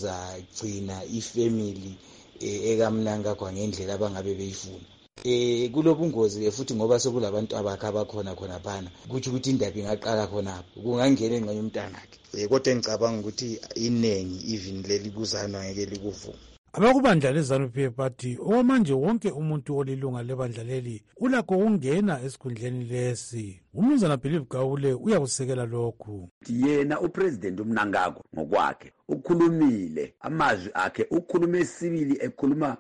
ozagcina ifamily e, ekaMnangagwa ngendlela abangabe beyifuna. Eh kulobungozi futhi ngoba sekulabantu abakha abakhona khona phana, kuthi ukuthi indaba ingaqala khona kungangena engqanye umntanakhe. Eh kodwa ngicabanga ukuthi inengi even leli buzana ngeke likuvuma. Abakubandla le-ZANU-P F bathi okwamanje wonke umuntu olilunga lebandla leli ulakho ukungena esikhundleni lesi. Umnumzana Philip Gawule uyakusekela lokhu. Yena upresident uMnangagwa ngokwakhe ukhulumile amazwi akhe, ukhulume esibili ekhuluma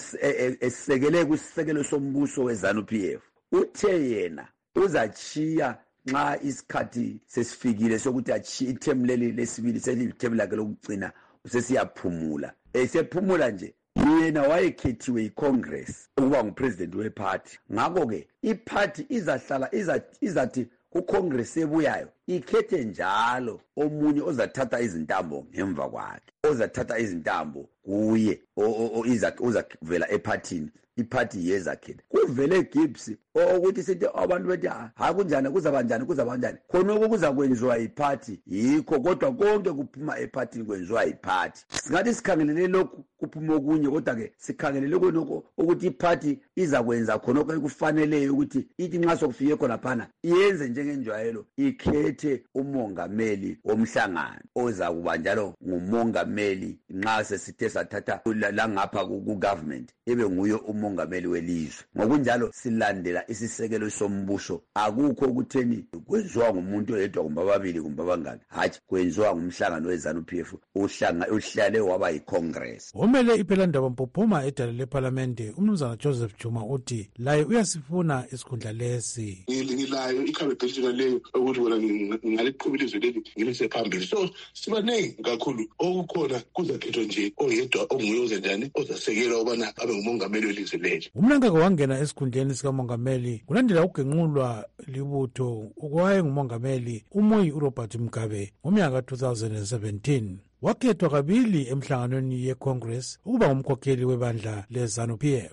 ngokusekele kusekelo sombuso we-ZANU-P F. Uthe yena uzachiya nxa isikhathi sesifikile sokuthi achiye ithemu leli lesibili selithemu lakhe lokugcina usesiyaphumula. Esephumula nje yena wayekhethiwe iCongress ukuba ngupresident weparty. Ngakho ke iparty izahlala izathi kuCongress ebuyayo ikhethe njalo omunye ozathatha izintambo ngemva kwakhe, ozathatha izintambo kuye uzavela ephathini, iphathi yezakhetha. Kuvele Gibbs ukuthi sithi abantu bethi ha kunjani kuzabanjani kuzabanjani, khona okuzakwenziwa iphathi yikho, kodwa konke kuphuma ephathini kwenziwa iphathi. Singathi sikhangelele lokhu kuphuma okunye, kodwa ke sikhangelele konke ukuthi iphathi izakwenza khona okufaneleyo ukuthi ithi nxa sokufike khona phana iyenze njengenjwayelo, ikhethe umongameli womhlangano oza kuba njalo ngumongameli nxa sesithe sathatha la ngapha ku-government ebe nguye umongameli welizwe. Ngokunjalo silandela isisekelo sombuso, akukho ukutheni kwenziwa ngumuntu oyedwa kumbe ababili kumbe abangaki, hatshi kwenziwa ngumhlangano we-ZANU-P F, uhlale waba yicongress. Omele iphelandaba Mpophoma edale leParlamente umnumzana Joseph Juma uthi laye uyasifuna isikhundla lesi. Ngilayo ikhabineti leyo ukuthi wena ngaliqhuba ilizwe leli ngilise phambili. So sibanengi kakhulu okukhona, kuzakhethwa nje oyedwa onguye ozenjani ozasekela ubana abe ngumongameli welizwe leli. Umnankako wangena esikhundleni sikamongameli kulandela ukugenqulwa libutho ukwaye ngumongameli uMoyi uRobert Mugabe ngomnyaka two thousand seventeen. Wakhethwa kabili emhlanganweni yeCongress ukuba ngumkhokheli webandla le-ZANU-P F.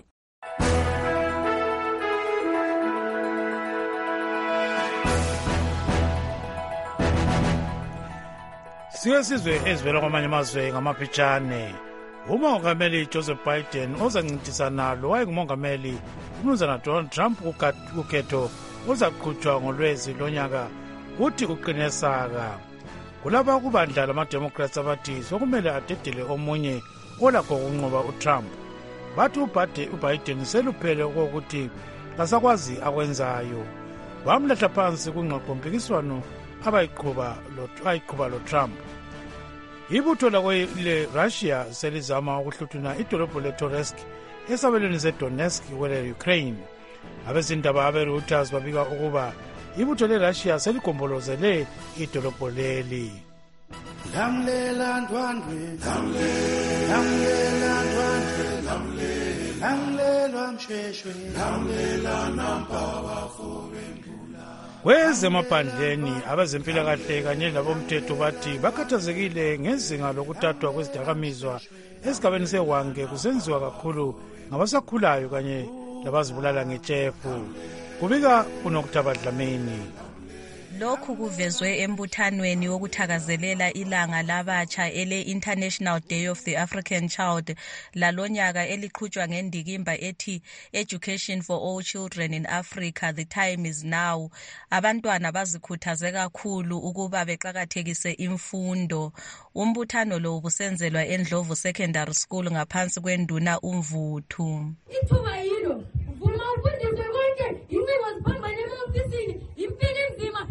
Sike sizwe ezivela kwamanye amazwe ngamaphetshane. Umongameli Joseph Biden ozancintisana lo wayengumongameli umnumzana Donald Trump kukhetho ozaqhutshwa ngolwezi lonyaka uthi uqine saka. Kulaba kubandla lamademocrats abathi sokumele adedele omunye olakho ukunqoba uTrump. Bathi uBiden seluphele ukuthi kasakwazi akwenzayo. Bamlahla phansi kungqoqompikiswano abayiqhuba lo ayiqhuba lo Trump. Ibutho le-Russia selizama ukuhluthuna idolobho le-Toretsk esabelweni se-Donetsk kwele-Ukraine. Abezindaba abe-Reuters babika ukuba ibutho le-Russia seligombolozele idolobho leli. Lamlela ndwandwe, lamlela ndwandwe, lamlela msheshwe, lamlela nampaba fobe. Kwezemaphandleni abezempilakahle kanye labomthetho bathi bakhathazekile ngezinga lokuthathwa kwezidakamizwa esigabeni seWange kusenziwa kakhulu ngabasakhulayo kanye labazibulala ngetshefu. Kubika uNokutaba Dlamini. Lokhu kuvezwe embuthanweni wokuthakazelela ilanga labatsha ele International Day of the African Child lalonyaka eliqhutshwa ngendikimba ethi Education for All Children in Africa, the time is now. Abantwana bazikhuthaze kakhulu ukuba beqakathekise imfundo. Umbuthano lo ubusenzelwa eNdlovu Secondary School ngaphansi kwenduna uMvuthu. Ithuba yilo vuma ufundise konke incingo ziphambane emofisini impilo nzima.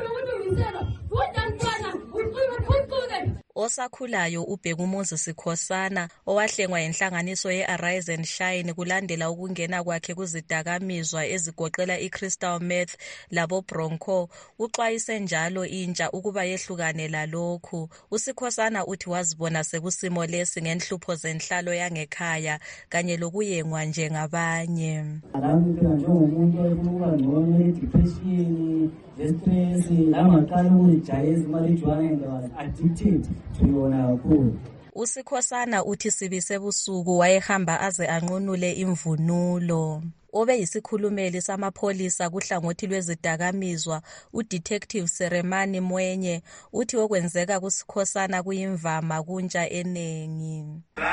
Osakhulayo uBhekumuzi Sikhosana owahlengwa inhlanganiso ye-Arise and Shine kulandela ukungena kwakhe kuzidakamizwa ezigoqela i-crystal meth labo bronco uxwayise njalo intsha ukuba yehlukane lalokhu. USikhosana uthi wazibona sekusimo lesi ngenhlupho zenhlalo yangekhaya kanye lokuyengwa njengabanye. Njengomuntu oyibuka ngcono i-depression, stress, lamaqala ukuzijayeza imali ejwayele was addicted to yona kakhulu. USikhosana uthi sibise busuku wayehamba aze anqunule imvunulo. Obe yisikhulumeli samapholisa kuhlangothi lwezidakamizwa uDetective Seremani Mwenye uthi okwenzeka kuSikhosana kuyimvama kuntsha enengi.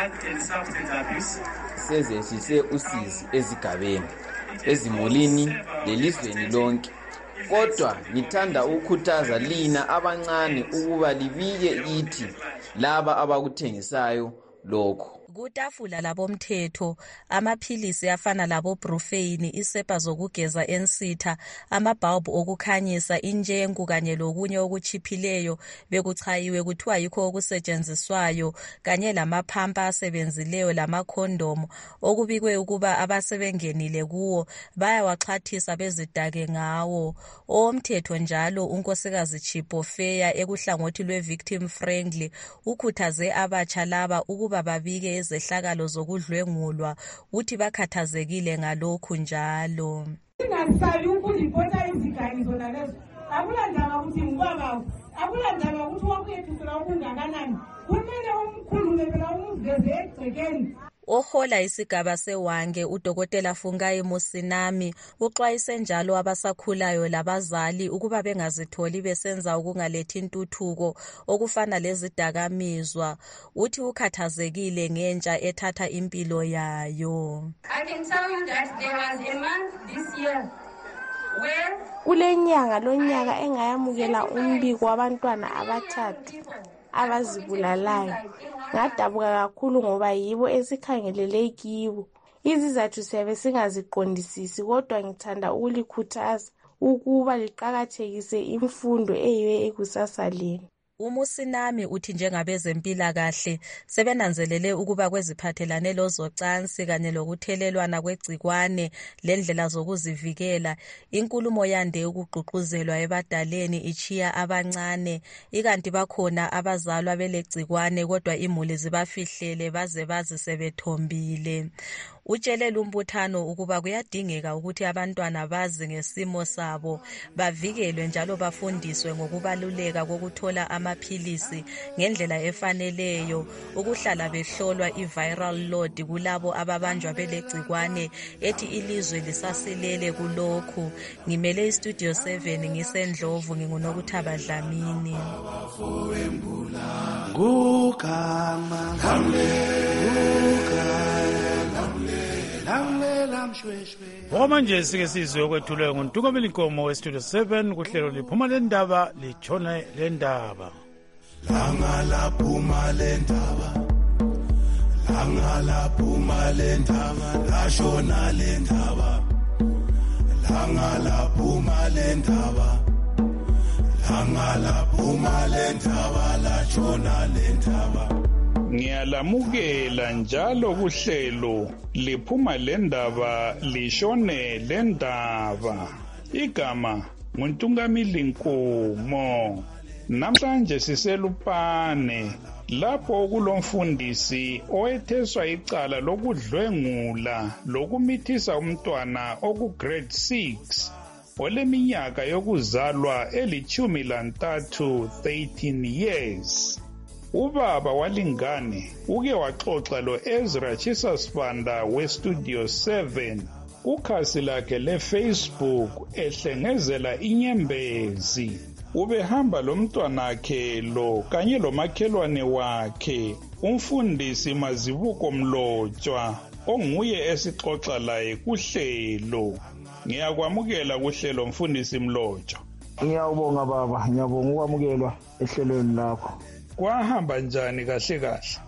Seze sise usizi ezigabeni, ezimulini lelizweni lonke. Kodwa ngithanda ukukhuthaza lina abancane ukuba libike ithi laba abakuthengisayo lokho. Kutafula labomthetho amaphilisi afana labo Brufane, isepa zokugeza ensitha, amabhawubu okukhanyisa, injengu kanye lokunye okuchiphileyo bekuchayiwe kuthiwa yikho okusetshenziswayo kanye lamaphampa asebenzileyo lamakhondomu okubikwe ukuba abasebengenile kuwo bayawaxhathisa bezidake ngawo. Owomthetho njalo unkosikazi Chippo Feya ekuhlangothi lwe-victim friendly ukhuthaze abatsha laba ukuba babike zehlakalo zokudlwengulwa uthi bakhathazekile ngalokhu njalo. Singasayi ukuripota izigangizo nalezo akulandaba ukuthi ngibaba akulandaba ukuthi wakuyethusela okungakanani kumele umkhulume phela umveze egcekeni. Ohola isigaba seWange uDokotela Fungai Musinami uxwayise njalo abasakhulayo labazali ukuba bengazitholi besenza ukungalethi intuthuko okufana lezidakamizwa. Uthi ukhathazekile ngentsha ethatha impilo yayo. I can tell you that there was a month this year where kulenyanga lonyaka engayamukela umbiko wabantwana abathathu abazibulalayo. Ngadabuka kakhulu ngoba yibo esikhangelele kibo. Izizathu siyabe singaziqondisisi kodwa ngithanda ukulikhuthaza ukuba liqakathekise imfundo eyiyo ekusasa lenu. Umusinami uthi njengabezempilakahle sebenanzelele ukuba kweziphathelane lozocansi kanye lokuthelelwana kwegcikwane lendlela zokuzivikela, inkulumo yande ukugqugquzelwa ebadaleni ichiya abancane, ikanti bakhona abazalwa belegcikwane kodwa imuli zibafihlele baze bazi sebethombile. Utshele umbuthano ukuba kuyadingeka ukuthi abantwana bazi ngesimo sabo, bavikelwe njalo bafundiswe ngokubaluleka kokuthola amaphilisi ngendlela efaneleyo, ukuhlala behlolwa i-viral load kulabo ababanjwa belegcikwane, ethi ilizwe lisasilele kulokhu. Ngimele iStudio seven ngisendlovu nginguNokuthaba Dlamini. Gugama Ngoba manje sike sizwe okwethulwe nguNtukameli Nkomo weStudio seven kuhlelo liphuma lendaba litshona lendaba. Langa laphuma lendaba Langa laphuma lendaba lashona lendaba Langa laphuma lendaba Langa laphuma lendaba lashona lendaba. Ngiyalamukela njalo kuhlelo liphuma lendaba lishone lendaba. Igama nguNtungamili Nkomo. Namhlanje siselupane lapho kulomfundisi owetheswa icala lokudlwengula lokumithisa umntwana oku grade six oleminyaka yokuzalwa elithumi lantathu thirteen years. Ubaba walingane uke waxoxa lo Ezra Chisasibanda weStudio seven kukhasi lakhe leFacebook ehlengezela inyembezi. Ubehamba lo mntwanakhe lo kanye lomakhelwane wakhe umfundisi Mazibuko Mlotshwa onguye esixoxa laye kuhlelo. Ngiyakwamukela kuhlelo mfundisi Mlotshwa. Ngiyabonga baba, ngiyabonga ukwamukelwa ehlelweni lakho. Kwahamba njani kahle kahle?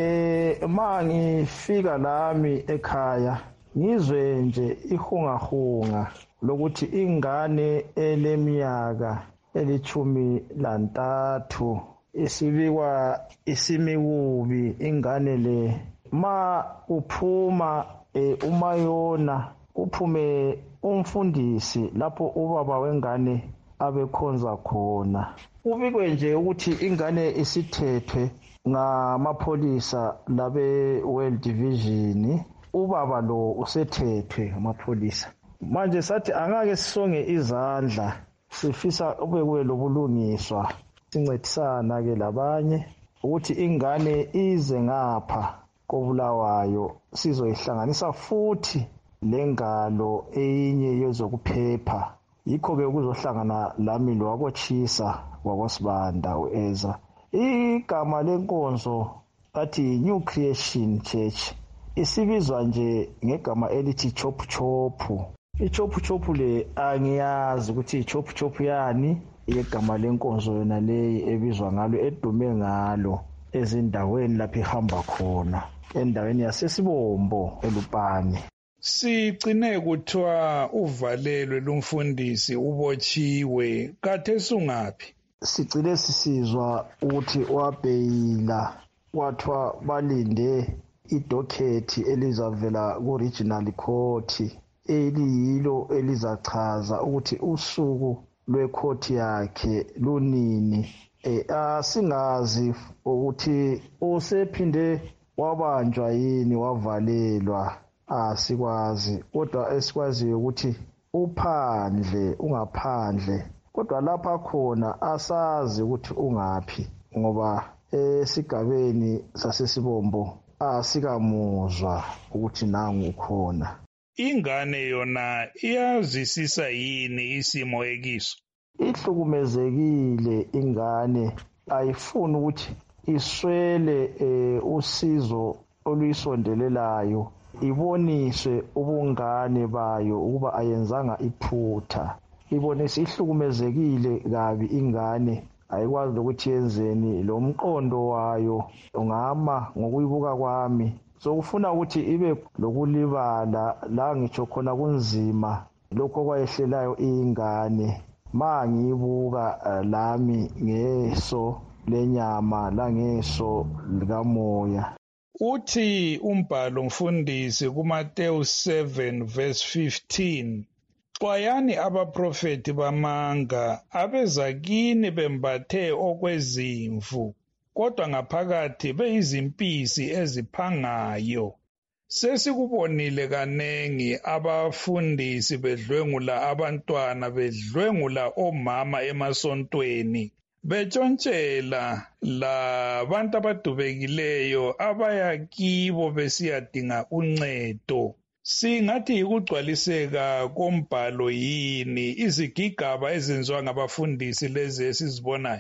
Eh ma ngifika nami ekhaya ngizwe nje ihungahunga lokuthi ingane eleminyaka elithumi lantathu isibikwa isimiwubi ingane le. Ma uphuma e, umayona uphume umfundisi lapho ubaba wengane abekhonza khona. Ubikwe nje ukuthi ingane isithethwe ngamapholisa labe World Division. Ubaba lo usethethwe ngamapholisa. Manje sathi angake sisonge izandla sifisa ubekwe lobulungiswa sincedisana ke labanye ukuthi ingane ize ngapha koBulawayo sizoyihlanganisa futhi lengalo eyinye yezokuphepha. Yikho ke ukuzohlangana lami lo wakochisa wakosibanda uEza. Igama lenkonzo athi New Creation Church isibizwa nje ngegama elithi Chop Chop. iChop Chop le angiyazi ukuthi iChop Chop yani, igama lenkonzo yona leyi ebizwa ngalo edume ngalo ezindaweni lapho ihamba khona endaweni yasesibombo eLupane. Sigcine kuthiwa uvalelwe lumfundisi ubotshiwe, kade sungaphi? Sigcine sisizwa ukuthi wabheyila kwathiwa balinde idokhethi elizavela ku-regional court eliyilo elizachaza ukuthi usuku lwekhoti yakhe lunini. E, asingazi ukuthi usephinde wabanjwa yini wavalelwa, asikwazi. Kodwa esikwaziyo ukuthi uphandle ungaphandle kodwa lapha khona asazi ukuthi ungaphi ngoba esigabeni sasesibombo asikamuzwa ukuthi nangu ukhona. Ingane yona iyazisisa yini isimo ekiso? Ihlukumezekile ingane, ayifuni ukuthi iswele eh, usizo oluyisondelelayo, iboniswe ubungane bayo ukuba ayenzanga iphutha. Ibonise ihlukumezekile kabi ingane, ayikwazi ukuthi yenzeni, lo mqondo wayo ungama ngokuyibuka kwami sokufuna ukuthi ibe lokulibala la ngitsho khona kunzima lokho kwayehlelayo ingane. Ma ngiyibuka uh, lami ngeso lenyama la ngeso likamoya. Uthi umbhalo mfundisi kuMateyu seven verse fifteen, xwayani abaprofeti bamanga abeza kini bembathe okwezimvu kodwa ngaphakathi beyizimpisi eziphangayo. Sesikubonile kanengi abafundisi bedlwengula abantwana, bedlwengula omama emasontweni, betshontshela labantu abadubekileyo abaya kibo besiyadinga uncedo. Singathi yikugcwaliseka kombhalo yini izigigaba ezenziwa ngabafundisi lezi esizibonayo?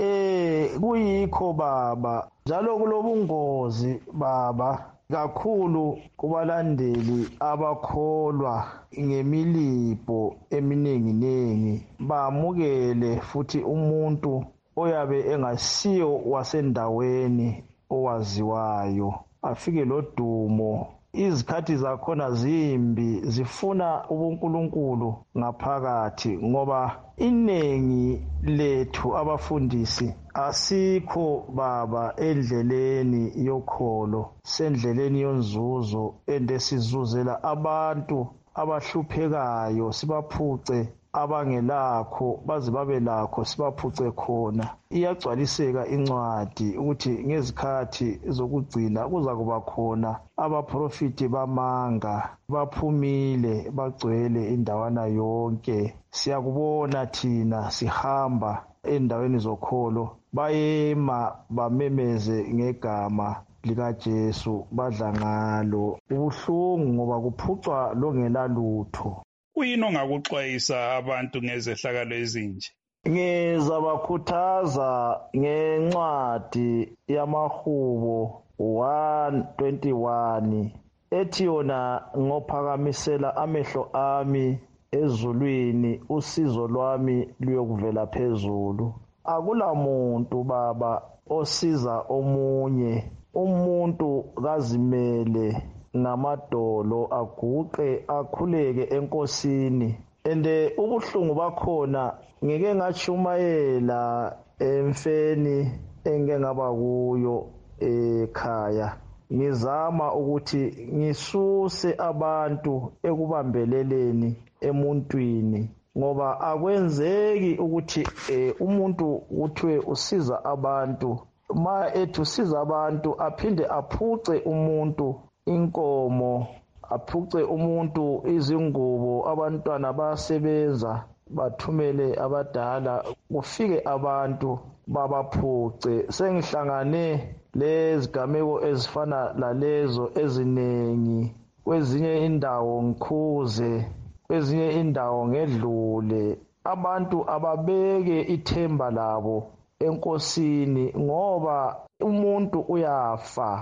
Eh kuyikho baba, njalo kulobungozi baba kakhulu kubalandeli abakholwa ngemilipho eminingi ningi, bamukele futhi umuntu oyabe engasiyo wasendaweni owaziwayo, afike lodumo. Izikhathi zakhona zimbi, zifuna ubunkulunkulu ngaphakathi ngoba inengi lethu abafundisi asikho baba endleleni yokholo, sendleleni yonzuzo endesizuzela abantu abahluphekayo sibaphuce, abangelakho baze babe lakho sibaphuce khona. Iyagcwaliseka incwadi ukuthi ngezikhathi zokugcina kuza kuba khona abaprofiti bamanga, baphumile bagcwele indawana yonke. Siyakubona thina sihamba endaweni zokholo, bayema bamemeze ngegama likaJesu, badla ngalo. Ubuhlungu ngoba kuphucwa longela lutho. Kuyini ongakuxwayisa abantu ngezehlakalo ezinje? Ngizabakhuthaza ngencwadi yamaHubo one twenty-one ethi yona ngophakamisela amehlo ami ezulwini, usizo lwami luyokuvela phezulu. Akula muntu baba osiza omunye, umuntu kazimele ngamadolo aguqe akhuleke enkosini. Ende ubuhlungu bakhona ngeke ngachumayela emfeni engeke ngaba kuyo ekhaya. Ngizama ukuthi ngisuse abantu ekubambeleleni emuntwini ngoba akwenzeki ukuthi eh, umuntu kuthiwe usiza abantu, ma ethi usiza abantu aphinde aphuce umuntu inkomo, aphuce umuntu izingubo, abantwana basebenza bathumele abadala, kufike abantu babaphuce. Sengihlangane lezigameko ezifana lalezo ezinengi, kwezinye indawo ngikhuze, kwezinye indawo ngedlule. Abantu ababeke ithemba labo enkosini ngoba umuntu uyafa,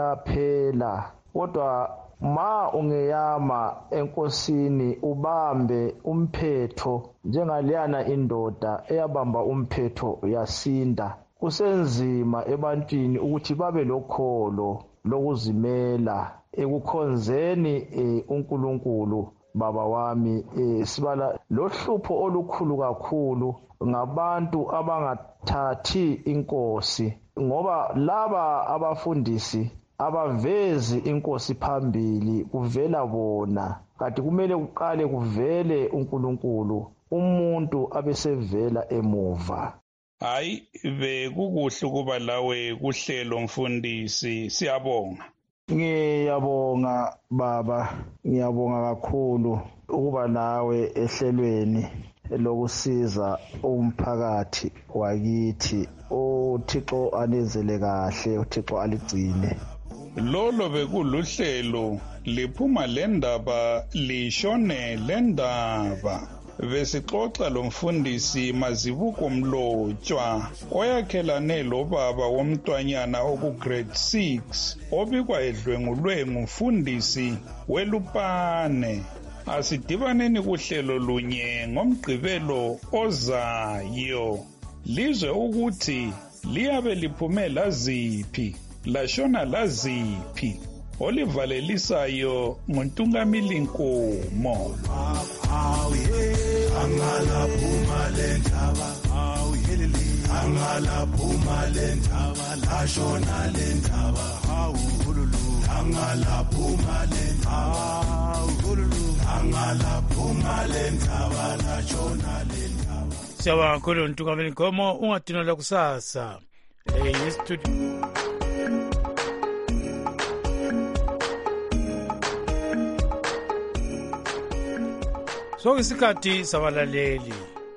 uyaphela, kodwa ma ungeyama enkosini ubambe umphetho njengaleyana indoda eyabamba umphetho yasinda, kusenzima ebantwini ukuthi babe lokholo lokuzimela ekukhonzeni e, uNkulunkulu. Baba wami e, sibala lohlupho olukhulu kakhulu ngabantu abangathathi inkosi, ngoba laba abafundisi abavezi inkosi phambili, kuvela bona, kanti kumele kuqale kuvele uNkulunkulu, umuntu abesevela emuva. Hayi, bekukuhle ukuba lawe kuhlelo mfundisi, siyabonga. Ngiyabonga baba, ngiyabonga kakhulu ukuba nawe ehlelweni. lokusiza umphakathi wakithi. uThixo anenzele kahle, uThixo aligcine. Lolo bekuluhlelo liphuma lendaba lishone lendaba. Besixoxa lo mfundisi Mazibuko Mlotshwa oyakhelane lobaba womntwanyana oku grade six obikwa edlwengulwe ngumfundisi weLupane. Asidibaneni kuhlelo lunye ngomgqibelo ozayo. Lizwe ukuthi liyabe liphume laziphi, lashona laziphi. Olivalelisayo nguNtungamili Nkomo. Angala phuma lendaba, awu yelele. Angala phuma lendaba, lashona lendaba, awu hululu. Angala phuma lendaba, awu hululu. Angala phuma lendaba, lashona lendaba. Siyabonga kakhulu Ntungamili Nkomo, ungadinela kusasa. Eh yestudio. So isikhathi sabalaleli.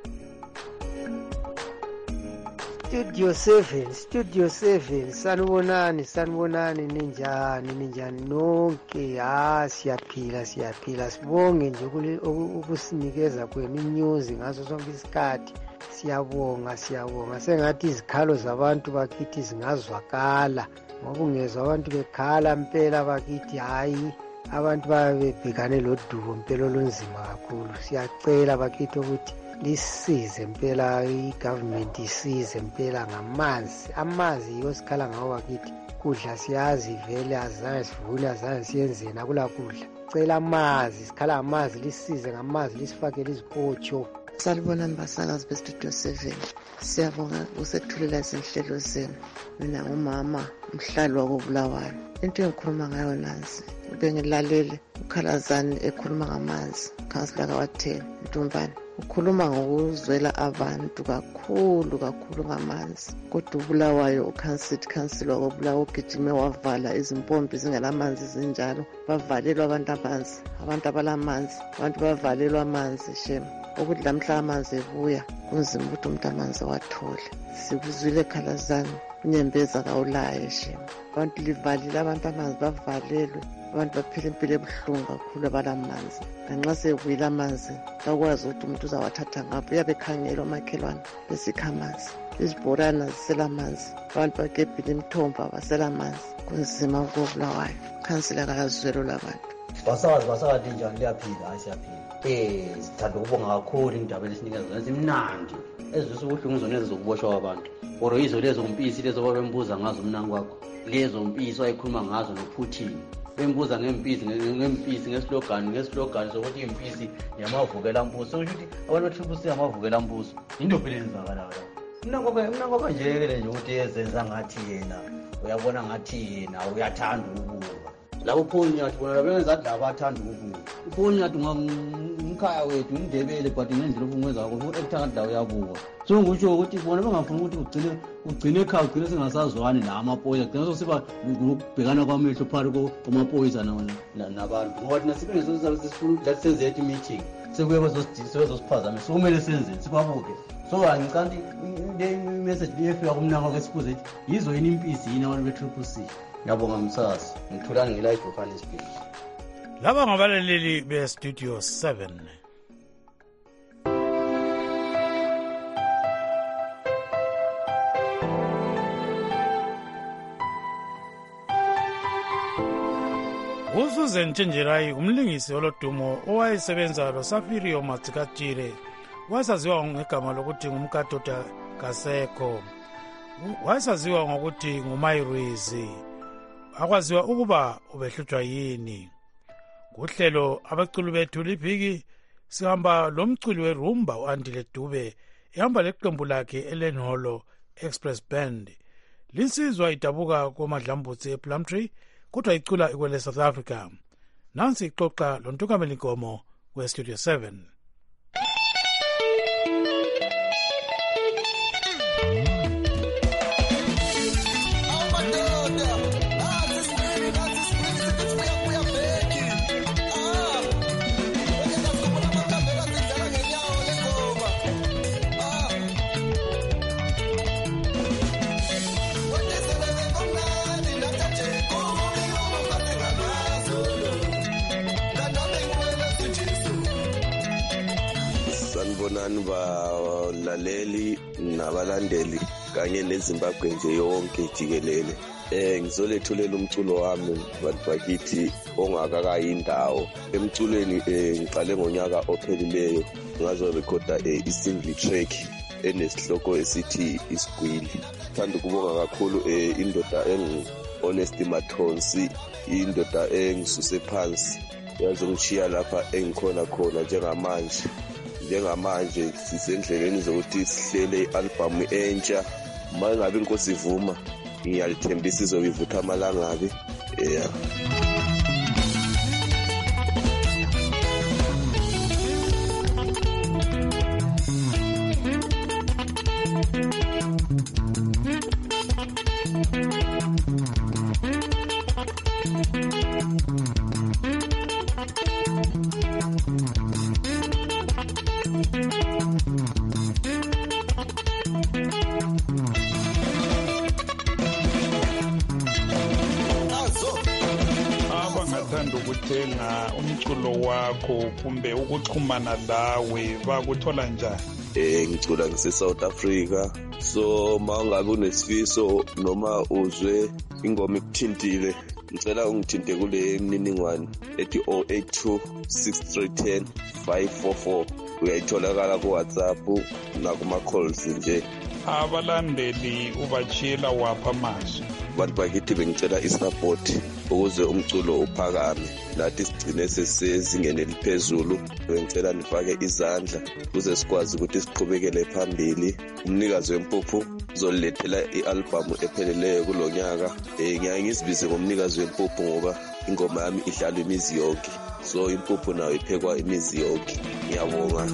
Studio seven, Studio seven, sanibonani, sanibonani ninjani, ninjani nonke. Ah, siyaphila, siyaphila. Sibonge nje ukusinikeza kwenu news ngaso sonke isikhathi. Siyabonga, siyabonga. Sengathi izikhalo zabantu bakithi zingazwakala. Ngoba ungezwe abantu bekhala impela bakithi, hayi abantu babebhekane lodubo impela olunzima kakhulu. Siyacela bakithi ukuthi lisize impela, i-government isize impela ngamanzi. Amanzi yiyo sikhala ngawo bakithi. Kudla siyazi vele azange sivune, azange siyenzeni, akula kudla. Cela amanzi, sikhala ngamanzi, lisize ngamanzi, lisifakele izikotsho. Salibonani basakazi bestudio seven. Siyabonga usethulela izinhlelo zenu. Mina ngumama umhlali wakobulawayo. Into engikhuluma ngayo nansi, bengilalele ukhalazane ekhuluma ngamanzi, Councillor kawatheni Ntombane. Ukhuluma ngokuzwela abantu kakhulu kakhulu ngamanzi. Kodwa ubulawayo ukhansiti councillor wakobulawayo ugijime wavala izimpompi zingelamanzi zinjalo. Bavalelwa abantu amanzi, abantu abalamanzi, abantu bavalelwa amanzi shema. Ukuthi lamhla amanzi ebuya kunzima ukuthi umuntu amanzi wathole. Sikuzwile khalazane unyembeza kawulaye shema. Abantu livalile abantu amanzi bavalelwe. Abantu baphila impilo ebuhlungu kakhulu abalamanzi. Ngenxa sekuyila amanzi bakwazi ukuthi umuntu uzawathatha ngapho. Uyabe ekhangela omakhelwane besikha amanzi. Izibhorana zisela amanzi. Abantu bagebhile imithombo abasela amanzi. Kunzima ukubulawayo. Khansila kalazwelo labantu. Basakazi basakazi njani liyaphila, hayi siyaphila. Eh sithanda ukubonga kakhulu indaba lesinikeza zona zimnandi. Ezizwe ubuhlungu zona ezizokuboshwa kwabantu. Oro izo lezo mpisi lezo babembuza ngazo umnangu wakho. Lezo mpisi ayikhuluma ngazo noPutin. Bembuza ngempisi ngempisi ngeslogan ngeslogan sokuthi impisi yamavukela mbuso. Usho ukuthi abantu bathiphusi yamavukela mbuso. Into phela enzakala la. Mina ngoba mina ngoba nje ke nje ukuthi ezenza ngathi yena uyabona ngathi yena uyathanda ukubuka. Labo phonyathi bona benza laba abathanda ukubuka. Uphonyathi ngumkhaya wethu indebele but ngendlela ubungwenza akho ukuthanda ndawo yabuka. So ngisho ukuthi bona bengafuna ukuthi ugcine ugcine ekhaya ugcine singasazwani namapoyisa. Gcina sosiba ukubhekana kwamehlo phakathi kwamapoyisa nabantu. Ngoba thina sibe ngezo sifuna ukuthi senze ethi meeting. Sekuye bezosiphazama. So kumele senzeni sikwabuke. So angicanti le message lefika kumnanga kwesibuze ethi yizo yini impisi yini abantu be-Triple C. Ngiyabonga msakazi, ngithulani nge-live ofane speech. Laba ngabalaleli be-Studio seven. uSusan Thenjerayi umlingisi olodumo owayesebenza loSafirio Matsikatshile wasaziwa ngegama lokuthi ngumkadoda Kaseko. Wasaziwa ngokuthi nguMayirizi. Akwaziwa ukuba ubehlutshwa yini. Kuhlelo abaculi bethu libhiki sihamba lomculi werumba uAndile Dube ehamba leqembu lakhe eLenholo Express Band. Linsizwa idabuka komadlambutsi ePlumtree kodwa icula ikwele South Africa. Nansi ixoxa loNtungamili Nkomo weStudio seven. Sanibonani balaleli nabalandeli kanye neZimbabwe nje yonke jikelele. Eh ngizolethulela umculo wami bantu bakithi ongakakayindawo. Emculweni eh ngiqale ngonyaka ophelileyo ngazo recorda i-single track enesihloko esithi Isigwili. Thanda ukubonga kakhulu eh indoda engi Honesty Mathonsi, indoda engisuse phansi yazongishiya lapha engikhona khona njengamanje. Njengamanje sisendleleni zokuthi sihlele i-album entsha. Uma ngabe inkosi ivuma ngiyalithembisa izobivutha amalangabi. Yeah. ukuthenga umculo wakho kumbe ukuxhumana lawe bakuthola njani? Eh ngicula ngise South Africa, so mangabe unesifiso noma uzwe ingoma ikuthintile ngicela ungithinte kule mniningwane ethi zero eight two six three one zero five four four. Uyayitholakala ku WhatsApp nakuma calls nje. Abalandeli ubachila wapha amazwi. Bantu bakithi bengicela isupport ukuze umculo uphakame nathi sigcine sesizingene eliphezulu. Bengicela nifake izandla ukuze sikwazi ukuthi siqhubekele phambili. Umnikazi wempuphu uzolethela i-album epheleleyo kulonyaka. Eh ngiyake ngisibize ngomnikazi wempuphu ngoba ingoma yami idlalwa imizi yonke, so impuphu nayo iphekwa imizi yonke. Ngiyabonga.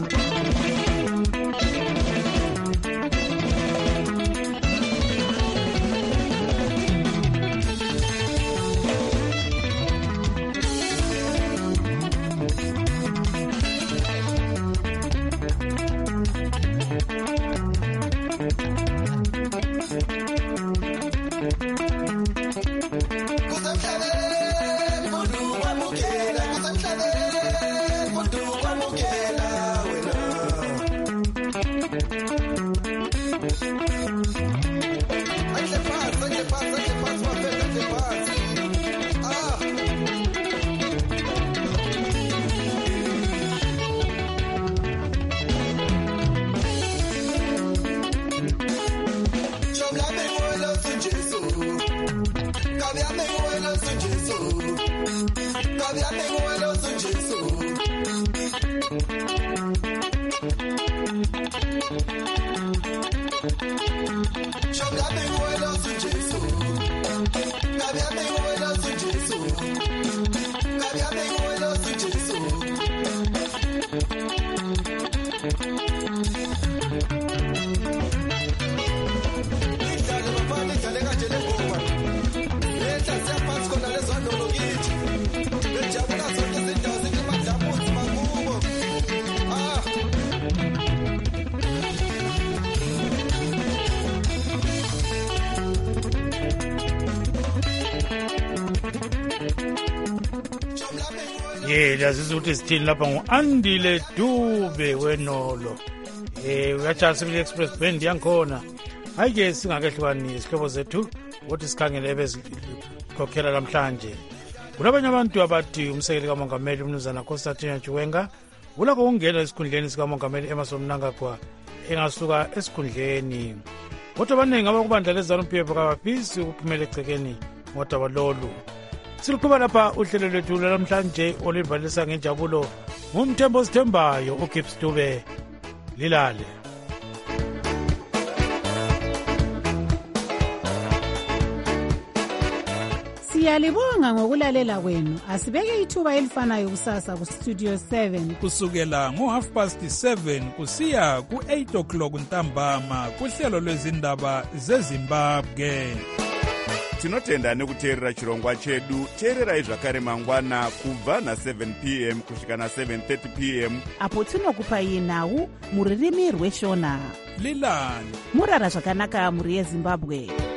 ye yaziza ukuthi sithini lapha ngu-Andile Dube wenolo. Eh uyajazi Civil Express band yankhona. Hayike singakehlukani isihlobo zethu ukuthi sikhangele ebezikhokhela namhlanje. Kulabanye abantu abathi umsekeli kamongameli umnumzana Constantine Chiwenga ulakho ukungena esikhundleni sikamongameli Emmerson Mnangagwa engasuka esikhundleni. Kodwa abaningi abakubandla leZANU-P F kabafisi ukuphumela egcekeni ngodaba lolu. Siluqhuba lapha uhlelo lwethu namhlanje olivalisa ngenjabulo ngumthembo sithembayo uGibbs Dube. Lilale. Siyalibonga ngokulalela kwenu. Asibeke ithuba elifanayo kusasa ku Studio seven kusukela ngo half past seven kusiya ku eight o'clock ntambama kuhlelo lwezindaba zeZimbabwe. Tinotenda nekuteerera chirongwa chedu. Teererai zvakare mangwana kubva na seven p m kusvika na seven thirty p m apo tinokupai nhau muririmi rweshona. Lilani murara zvakanaka muri yeZimbabwe.